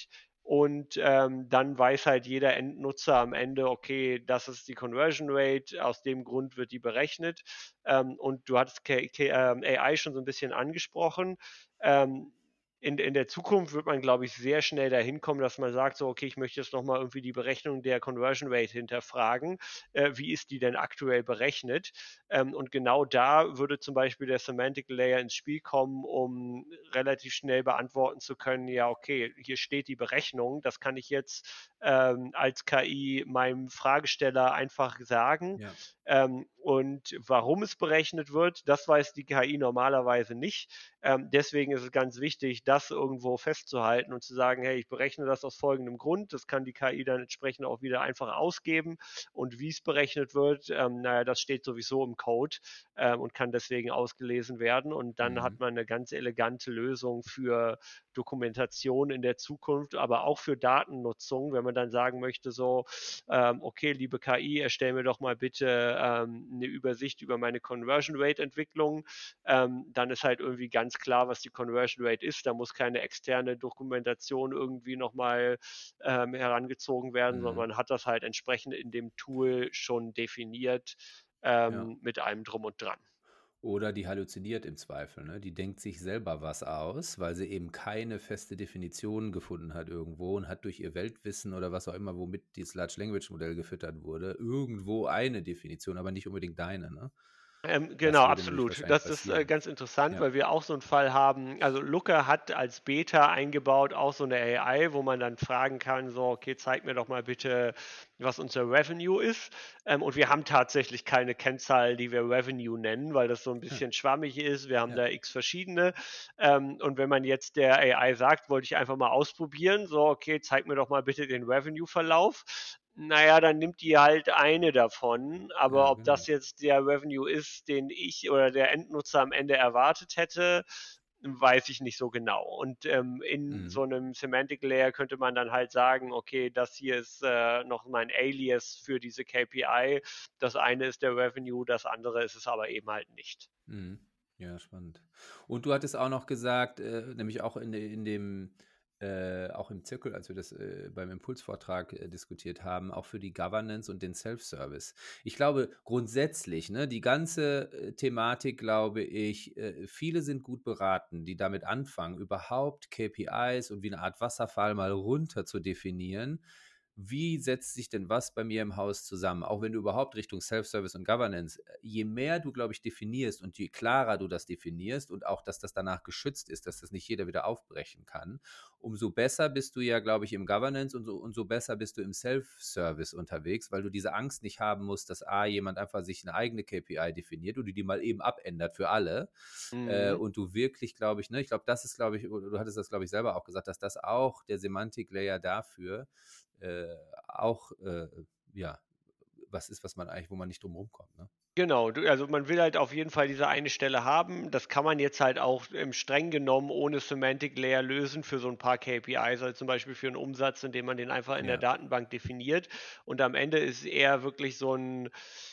und ähm, dann weiß halt jeder Endnutzer am Ende, okay, das ist die Conversion Rate, aus dem Grund wird die berechnet. Ähm, und du hattest K K ähm, A I schon so ein bisschen angesprochen. Ähm, in in der Zukunft wird man, glaube ich, sehr schnell dahin kommen, dass man sagt so: „Okay, ich möchte jetzt noch mal irgendwie die Berechnung der Conversion Rate hinterfragen. Äh, wie ist die denn aktuell berechnet?“ Ähm, und genau da würde zum Beispiel der Semantic Layer ins Spiel kommen, um relativ schnell beantworten zu können: „Ja, okay, hier steht die Berechnung. Das kann ich jetzt, ähm, als K I meinem Fragesteller einfach sagen. Ja. Ähm, und warum es berechnet wird, das weiß die K I normalerweise nicht. Ähm, deswegen ist es ganz wichtig, das irgendwo festzuhalten und zu sagen: „Hey, ich berechne das aus folgendem Grund.“ Das kann die K I dann entsprechend auch wieder einfach ausgeben. Und wie es berechnet wird, ähm, na ja, das steht sowieso im Code, ähm, und kann deswegen ausgelesen werden. Und dann hat Mhm. man eine ganz elegante Lösung für Dokumentation in der Zukunft, aber auch für Datennutzung, wenn man dann sagen möchte so, ähm: „Okay, liebe K I, erstell mir doch mal bitte, ähm, 'ne Übersicht über meine Conversion Rate Entwicklung.“ Ähm, dann ist halt irgendwie ganz klar, was die Conversion Rate ist. Da muss keine externe Dokumentation irgendwie noch mal, ähm, herangezogen werden, Mhm. sondern man hat das halt entsprechend in dem Tool schon definiert, Ja. ähm, mit allem Drum und Dran. Oder die halluziniert im Zweifel, ne? Die denkt sich selber was aus, weil sie eben keine feste Definition gefunden hat irgendwo und hat durch ihr Weltwissen oder was auch immer, womit dieses Large Language Modell gefüttert wurde, irgendwo eine Definition, aber nicht unbedingt deine, ne? Ähm, Das genau, würde nämlich absolut. wahrscheinlich Das ist, äh, passieren. ganz interessant, Ja, weil wir auch so 'n Fall haben, also, Looker hat als Beta eingebaut auch so 'ne A I, wo man dann fragen kann, so: „Okay, zeig mir doch mal bitte, was unser Revenue ist.“ Ähm, und wir haben tatsächlich keine Kennzahl, die wir Revenue nennen, weil das so 'n ja, bisschen schwammig ist. Wir haben ja. da X verschiedene. Ähm, und wenn man jetzt der A I sagt: „Wollte ich einfach mal ausprobieren, so, okay, zeig mir doch mal bitte den Revenue-Verlauf.“ Na ja, dann nimmt die halt eine davon, aber Ja, ob das genau. jetzt der Revenue ist, den ich oder der Endnutzer am Ende erwartet hätte, weiß ich nicht so genau. Und, ähm, in Mhm. so 'nem Semantic Layer könnte man dann halt sagen: „Okay, das hier ist, äh, noch mein Alias für diese K P I. Das eine ist der Revenue, das andere ist es aber eben halt nicht.“ Mhm. Ja, spannend. Und du hattest auch noch gesagt, äh, nämlich auch in, de- in dem, äh, auch im Zirkel, als wir das äh, beim Impulsvortrag äh, diskutiert haben, auch für die Governance und den Self-Service. Ich glaube grundsätzlich, ne, die ganze äh, Thematik, glaube ich, äh, viele sind gut beraten, die damit anfangen, überhaupt K P Is und wie eine Art Wasserfall mal runter zu definieren. Wie setzt sich denn was bei mir im Haus zusammen? Auch wenn du überhaupt Richtung Self-Service und Governance, äh, je mehr du, glaube ich, definierst und je klarer du das definierst und auch, dass das danach geschützt ist, dass das nicht jeder wieder aufbrechen kann, umso besser bist du ja, glaube ich, im Governance und so, und so besser bist du im Self-Service unterwegs, weil du diese Angst nicht haben musst, dass A, jemand einfach sich eine eigene K P I definiert oder die mal eben abändert für alle. Äh, Mhm. und du wirklich, glaube ich, ne, ich glaube, das ist, glaube ich, du hattest das, glaube ich, selber auch gesagt, dass das auch der Semantik-Layer dafür äh, auch äh, ja, was ist, was man eigentlich, wo man nicht drum rumkommt, ne? Genau, du, also man will halt auf jeden Fall diese eine Stelle haben. Das kann man jetzt halt auch, ähm, streng genommen ohne Semantic Layer lösen für so ein paar K P Is, also zum Beispiel für einen Umsatz, indem man den einfach in der Ja. Datenbank definiert. Und am Ende ist eher wirklich so ein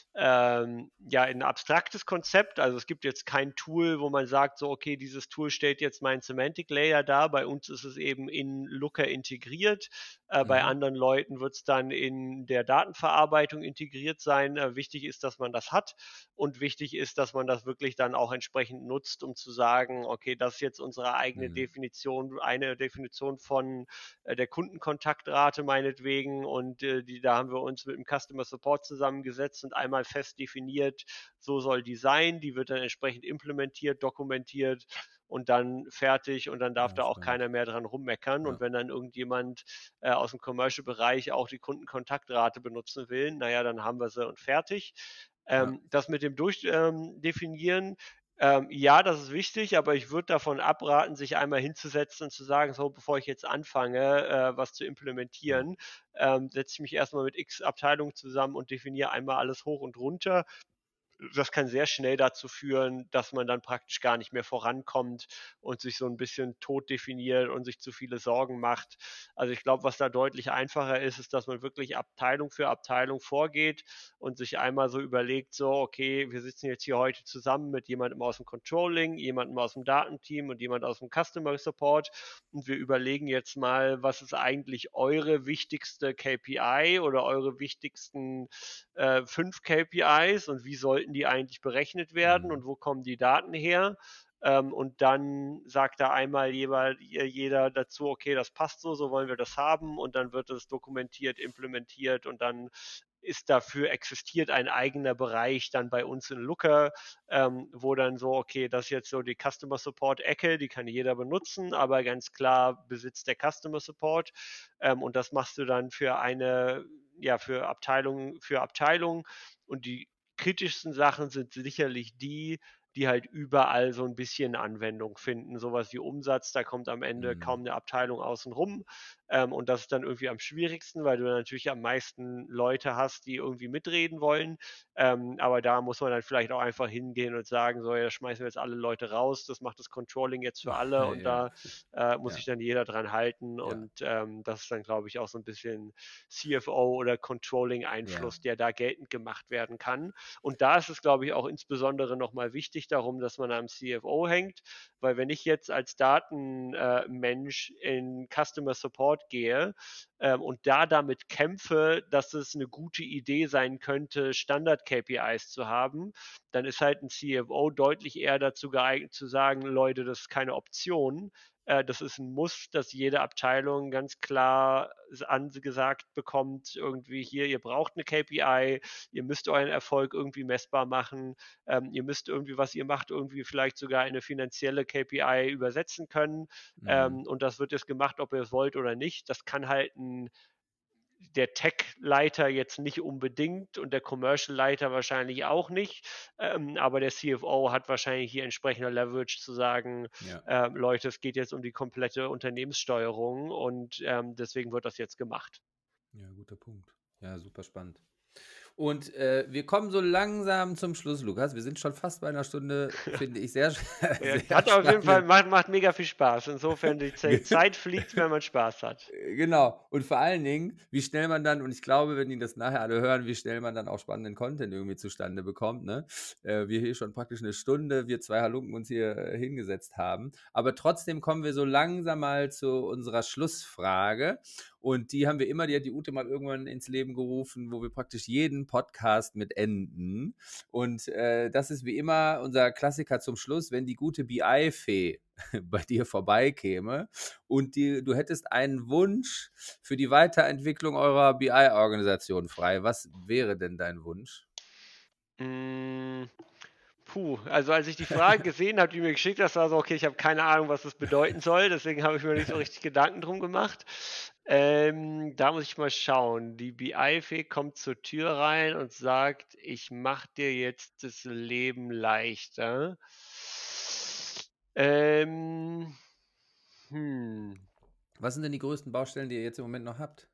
ähm, ja, ein abstraktes Konzept. Also, es gibt jetzt kein Tool, wo man sagt so: „Okay, dieses Tool stellt jetzt meinen Semantic Layer dar.“ Bei uns ist es eben in Looker integriert. Äh, bei Mhm. anderen Leuten wird es dann in der Datenverarbeitung integriert sein. Äh, wichtig ist, dass man das hat und wichtig ist, dass man das wirklich dann auch entsprechend nutzt, um zu sagen: „Okay, das ist jetzt unsere eigene Mhm. Definition eine Definition von, äh, der Kundenkontaktrate meinetwegen und, äh, die da haben wir uns mit dem Customer Support zusammengesetzt und einmal fest definiert, so soll die sein.“ Die wird dann entsprechend implementiert, dokumentiert und dann fertig und dann darf Ja, da auch spannend. keiner mehr dran rummeckern. Und Ja, wenn dann irgendjemand äh, aus dem Commercial-Bereich auch die Kundenkontaktrate benutzen will, naja, dann haben wir sie und fertig. ja, Ähm, das mit dem Durchdefinieren, ähm, definieren, ähm, ja, das ist wichtig, aber ich würde davon abraten, sich einmal hinzusetzen und zu sagen, so, bevor ich jetzt anfange, äh, was zu ja. implementieren, ähm, setze ich mich erstmal mit X Abteilungen zusammen und definiere einmal alles hoch und runter. das kann sehr schnell dazu führen, dass man dann praktisch gar nicht mehr vorankommt und sich so ein bisschen tot definiert und sich zu viele Sorgen macht. Also ich glaube, was da deutlich einfacher ist, ist, dass man wirklich Abteilung für Abteilung vorgeht und sich einmal so überlegt, so, okay, wir sitzen jetzt hier heute zusammen mit jemandem aus dem Controlling, jemandem aus dem Datenteam und jemand aus dem Customer Support und wir überlegen jetzt mal, was ist eigentlich eure wichtigste K P I oder eure wichtigsten äh, fünf K P Is und wie sollten die eigentlich berechnet werden Mhm. und wo kommen die Daten her? Ähm, und dann sagt da einmal jeder, jeder dazu, okay, das passt so, so wollen wir das haben und dann wird es dokumentiert, implementiert und dann ist dafür existiert ein eigener Bereich dann bei uns in Looker, ähm, wo dann so, okay, das ist jetzt so die Customer Support Ecke, die kann jeder benutzen, aber ganz klar besitzt der Customer Support ähm, und das machst du dann für eine, ja, für Abteilung, für Abteilung und die kritischsten Sachen sind sicherlich die, die halt überall so ein bisschen Anwendung finden. Sowas wie Umsatz, da kommt am Ende Mhm. kaum eine Abteilung außen rum. Ähm, und das ist dann irgendwie am schwierigsten, weil du natürlich am meisten Leute hast, die irgendwie mitreden wollen. Ähm, aber da muss man dann vielleicht auch einfach hingehen und sagen, so, ja, schmeißen wir jetzt alle Leute raus, das macht das Controlling jetzt für alle und Ja, da äh, muss sich ja, dann jeder dran halten. ja, Und ähm, das ist dann, glaube ich, auch so ein bisschen C F O oder ja. Controlling-Einfluss, der da geltend gemacht werden kann. Und da ist es, glaube ich, auch insbesondere nochmal wichtig darum, dass man am C F O hängt, weil wenn ich jetzt als Datenmensch äh, in Customer Support gehe ähm, und da damit kämpfe, dass es eine gute Idee sein könnte, Standard-K P Is zu haben, dann ist halt ein C F O deutlich eher dazu geeignet zu sagen, Leute, das ist keine Option, äh, das ist ein Muss, dass jede Abteilung ganz klar angesagt bekommt, irgendwie hier, ihr braucht eine K P I, ihr müsst euren Erfolg irgendwie messbar machen, ähm, ihr müsst irgendwie, was ihr macht, irgendwie vielleicht sogar eine finanzielle K P I übersetzen können. Mhm. Ähm, und das wird jetzt gemacht, ob ihr es wollt oder nicht. Das kann halt ein, der Tech-Leiter jetzt nicht unbedingt und der Commercial-Leiter wahrscheinlich auch nicht. Ähm, aber der C F O hat wahrscheinlich hier entsprechender Leverage zu sagen, Ja, ähm, Leute, es geht jetzt um die komplette Unternehmenssteuerung und ähm, deswegen wird das jetzt gemacht. ja, guter Punkt. Ja, super spannend. Und äh, wir kommen so langsam zum Schluss, Lukas. Wir sind schon fast bei einer Stunde, finde ich, sehr, Ja, sehr hat auf jeden Fall, spannend. macht, macht mega viel Spaß. Insofern, die Zeit fliegt, wenn man Spaß hat. Genau. Und vor allen Dingen, wie schnell man dann, und ich glaube, wenn die das nachher alle hören, wie schnell man dann auch spannenden Content irgendwie zustande bekommt, ne? Äh, wir hier schon praktisch eine Stunde, wir zwei Halunken uns hier äh, hingesetzt haben. Aber trotzdem kommen wir so langsam mal zu unserer Schlussfrage. Und die haben wir immer, die hat die Ute mal irgendwann ins Leben gerufen, wo wir praktisch jeden Podcast mit enden. Und äh, das ist wie immer unser Klassiker zum Schluss, wenn die gute B I-Fee bei dir vorbeikäme und die, du hättest einen Wunsch für die Weiterentwicklung eurer B I-Organisation frei. Was wäre denn dein Wunsch? Mm, puh, also als ich die Frage gesehen habe, die du mir geschickt hast, war so, okay, ich habe keine Ahnung, was das bedeuten soll, deswegen habe ich mir nicht so richtig Gedanken drum gemacht. Ähm, da muss ich mal schauen. Die B I-Fee kommt zur Tür rein und sagt, ich mache dir jetzt das Leben leichter. Ähm, hm. Was sind denn die größten Baustellen, die ihr jetzt im Moment noch habt?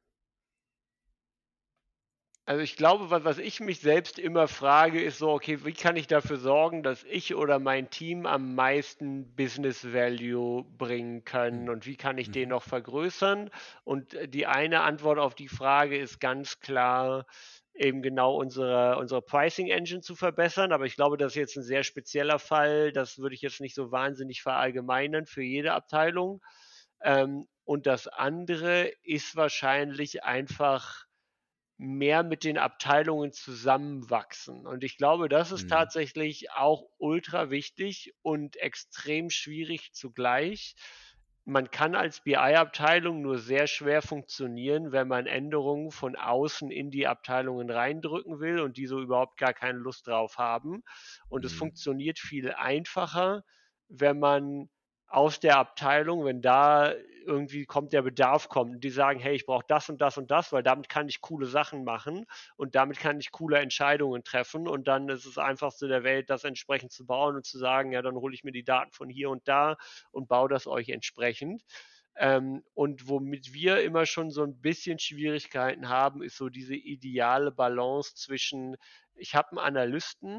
Also ich glaube, was, was ich mich selbst immer frage, ist so, okay, wie kann ich dafür sorgen, dass ich oder mein Team am meisten Business Value bringen können Hm. und wie kann ich den Mhm. noch vergrößern? Und äh, die eine Antwort auf die Frage ist ganz klar, eben genau unsere, unsere Pricing Engine zu verbessern. Aber ich glaube, das ist jetzt ein sehr spezieller Fall. Das würde ich jetzt nicht so wahnsinnig verallgemeinern für jede Abteilung. Ähm, und das andere ist wahrscheinlich einfach mehr mit den Abteilungen zusammenwachsen. Und ich glaube, das ist Mhm. tatsächlich auch ultra wichtig und extrem schwierig zugleich. Man kann als B I-Abteilung nur sehr schwer funktionieren, wenn man Änderungen von außen in die Abteilungen reindrücken will und die so überhaupt gar keine Lust drauf haben. Und es Mhm. funktioniert viel einfacher, wenn man aus der Abteilung, wenn da irgendwie kommt der Bedarf kommt und die sagen, hey, ich brauche das und das und das, weil damit kann ich coole Sachen machen und damit kann ich coole Entscheidungen treffen und dann ist es das einfachste der Welt, das entsprechend zu bauen und zu sagen, ja, dann hole ich mir die Daten von hier und da und baue das euch entsprechend. Ähm, und womit wir immer schon so ein bisschen Schwierigkeiten haben, ist so diese ideale Balance zwischen, ich habe einen Analysten,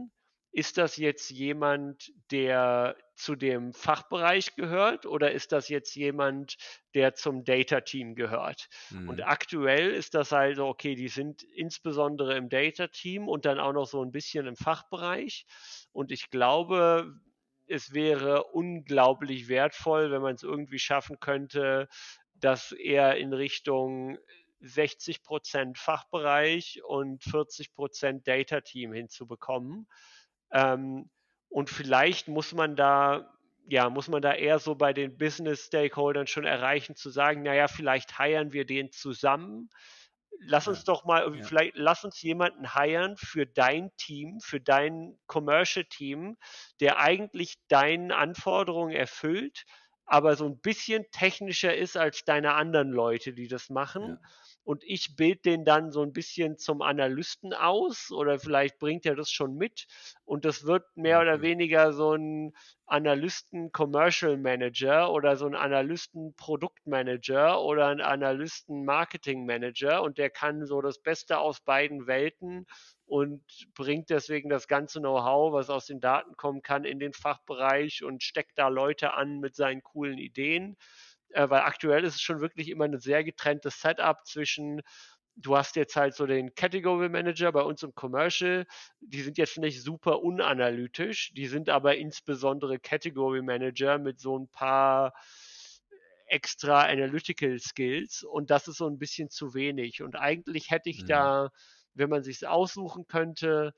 ist das jetzt jemand, der zu dem Fachbereich gehört oder ist das jetzt jemand, der zum Data-Team gehört? Und Mhm. aktuell ist das halt so, okay, die sind insbesondere im Data-Team und dann auch noch so ein bisschen im Fachbereich. Und ich glaube, es wäre unglaublich wertvoll, wenn man es irgendwie schaffen könnte, dass er in Richtung sechzig Prozent Fachbereich und vierzig Prozent Data-Team hinzubekommen. Ähm, und vielleicht muss man da, ja, muss man da eher so bei den Business-Stakeholdern schon erreichen, zu sagen, naja, vielleicht hiren wir den zusammen. Lass uns Ja, doch mal, ja, vielleicht lass uns jemanden hiren für dein Team, für dein Commercial-Team, der eigentlich deinen Anforderungen erfüllt, aber so ein bisschen technischer ist als deine anderen Leute, die das ja, machen. Und ich bilde den dann so ein bisschen zum Analysten aus oder vielleicht bringt er das schon mit und das wird mehr ja, oder okay. weniger so ein Analysten Commercial Manager oder so ein Analysten Produktmanager oder ein Analysten Marketing Manager und der kann so das Beste aus beiden Welten und bringt deswegen das ganze Know-how, was aus den Daten kommen kann, in den Fachbereich und steckt da Leute an mit seinen coolen Ideen. Äh, weil aktuell ist es schon wirklich immer ein sehr getrenntes Setup zwischen, du hast jetzt halt so den Category Manager bei uns im Commercial, die sind jetzt nicht super unanalytisch, die sind aber insbesondere Category Manager mit so ein paar extra Analytical Skills und das ist so ein bisschen zu wenig. Und eigentlich hätte ich Mhm. da, wenn man sich aussuchen könnte,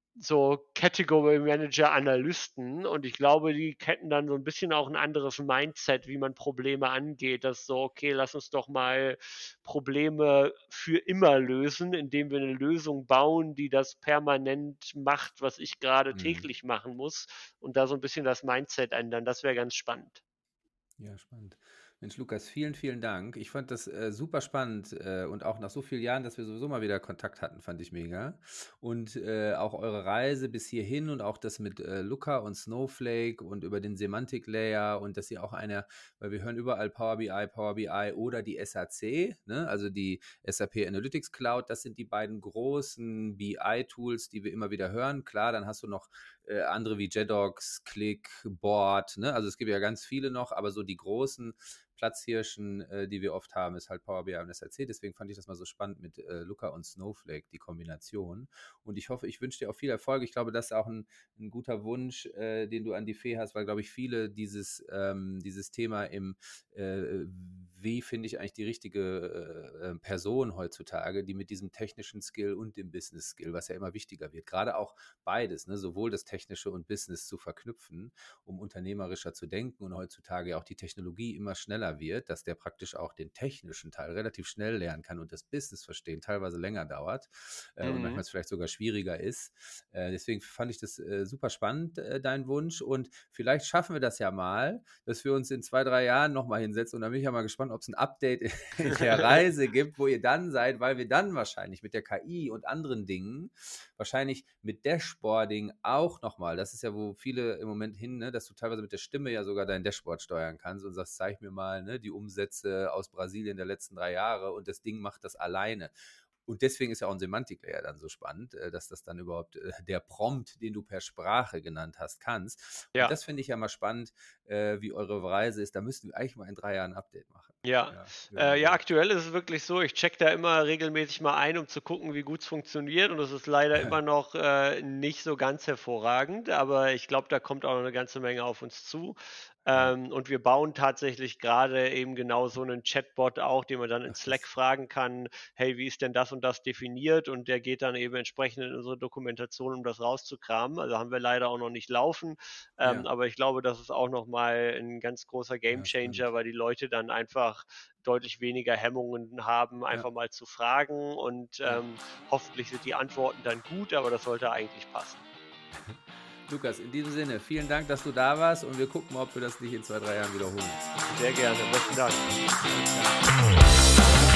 so Category Manager Analysten und ich glaube, die hätten dann so ein bisschen auch ein anderes Mindset, wie man Probleme angeht. Das ist so, okay, lass uns doch mal Probleme für immer lösen, indem wir eine Lösung bauen, die das permanent macht, was ich gerade Mhm. täglich machen muss und da so ein bisschen das Mindset ändern. Das wäre ganz spannend. Ja, spannend. Mensch, Lukas, vielen, vielen Dank. Ich fand das äh, super spannend äh, und auch nach so vielen Jahren, dass wir sowieso mal wieder Kontakt hatten, fand ich mega. Und äh, auch eure Reise bis hierhin und auch das mit äh, Looker und Snowflake und über den Semantic Layer und dass ihr auch einer, weil wir hören überall Power B I, Power B I oder die S A C, ne? Also die S A P Analytics Cloud, das sind die beiden großen B I-Tools, die wir immer wieder hören. Klar, dann hast du noch äh, andere wie Jedox, Click, Board, ne? Also es gibt ja ganz viele noch, aber so die großen Platzhirschen, äh, die wir oft haben, ist halt Power B I und S A C. Deswegen fand ich das mal so spannend mit äh, Looker und Snowflake, die Kombination. Und ich hoffe, ich wünsche dir auch viel Erfolg. Ich glaube, das ist auch ein, ein guter Wunsch, äh, den du an die Fee hast, weil, glaube ich, viele dieses, ähm, dieses Thema im, äh, wie finde ich eigentlich die richtige äh, Person heutzutage, die mit diesem technischen Skill und dem Business Skill, was ja immer wichtiger wird, gerade auch beides, ne, sowohl das Technische und Business zu verknüpfen, um unternehmerischer zu denken und heutzutage ja auch die Technologie immer schneller wird, dass der praktisch auch den technischen Teil relativ schnell lernen kann und das Business verstehen teilweise länger dauert äh, und manchmal Mhm. es vielleicht sogar schwieriger ist. Äh, deswegen fand ich das äh, super spannend, äh, dein Wunsch und vielleicht schaffen wir das ja mal, dass wir uns in zwei, drei Jahren nochmal hinsetzen und dann bin ich ja mal gespannt, ob es ein Update in der Reise gibt, wo ihr dann seid, weil wir dann wahrscheinlich mit der K I und anderen Dingen, wahrscheinlich mit Dashboarding auch nochmal, das ist ja, wo viele im Moment hin, ne, dass du teilweise mit der Stimme ja sogar dein Dashboard steuern kannst und sagst, zeig mir mal ne, die Umsätze aus Brasilien der letzten drei Jahre und das Ding macht das alleine. Und deswegen ist ja auch ein Semantik-Layer dann so spannend, äh, dass das dann überhaupt äh, der Prompt, den du per Sprache genannt hast, kannst. Und Ja. das finde ich ja mal spannend, äh, wie eure Reise ist. Da müssten wir eigentlich mal in drei Jahren ein Update machen. Ja, Ja, äh, ja, genau. aktuell ist es wirklich so, ich check da immer regelmäßig mal ein, um zu gucken, wie gut es funktioniert und es ist leider immer noch, äh, nicht so ganz hervorragend, aber ich glaube, da kommt auch noch 'ne ganze Menge auf uns zu. Ja, Ähm, und wir bauen tatsächlich gerade eben genau so einen Chatbot auch, den man dann in ach Slack krass. fragen kann: „Hey, wie ist denn das und das definiert?“ Und der geht dann eben entsprechend in unsere Dokumentation, um das rauszukramen. Also, haben wir leider auch noch nicht laufen, ähm, Ja, aber ich glaube, das ist auch noch mal 'n ganz großer ja, Gamechanger, spannend. weil die Leute dann einfach deutlich weniger Hemmungen haben, Ja, einfach mal zu fragen und, ja. ähm, hoffentlich sind die Antworten dann gut, aber das sollte eigentlich passen. Lukas, in diesem Sinne, vielen Dank, dass du da warst und wir gucken mal, ob wir das nicht in zwei, drei Jahren wiederholen. Sehr gerne. Besten Dank. Alles klar.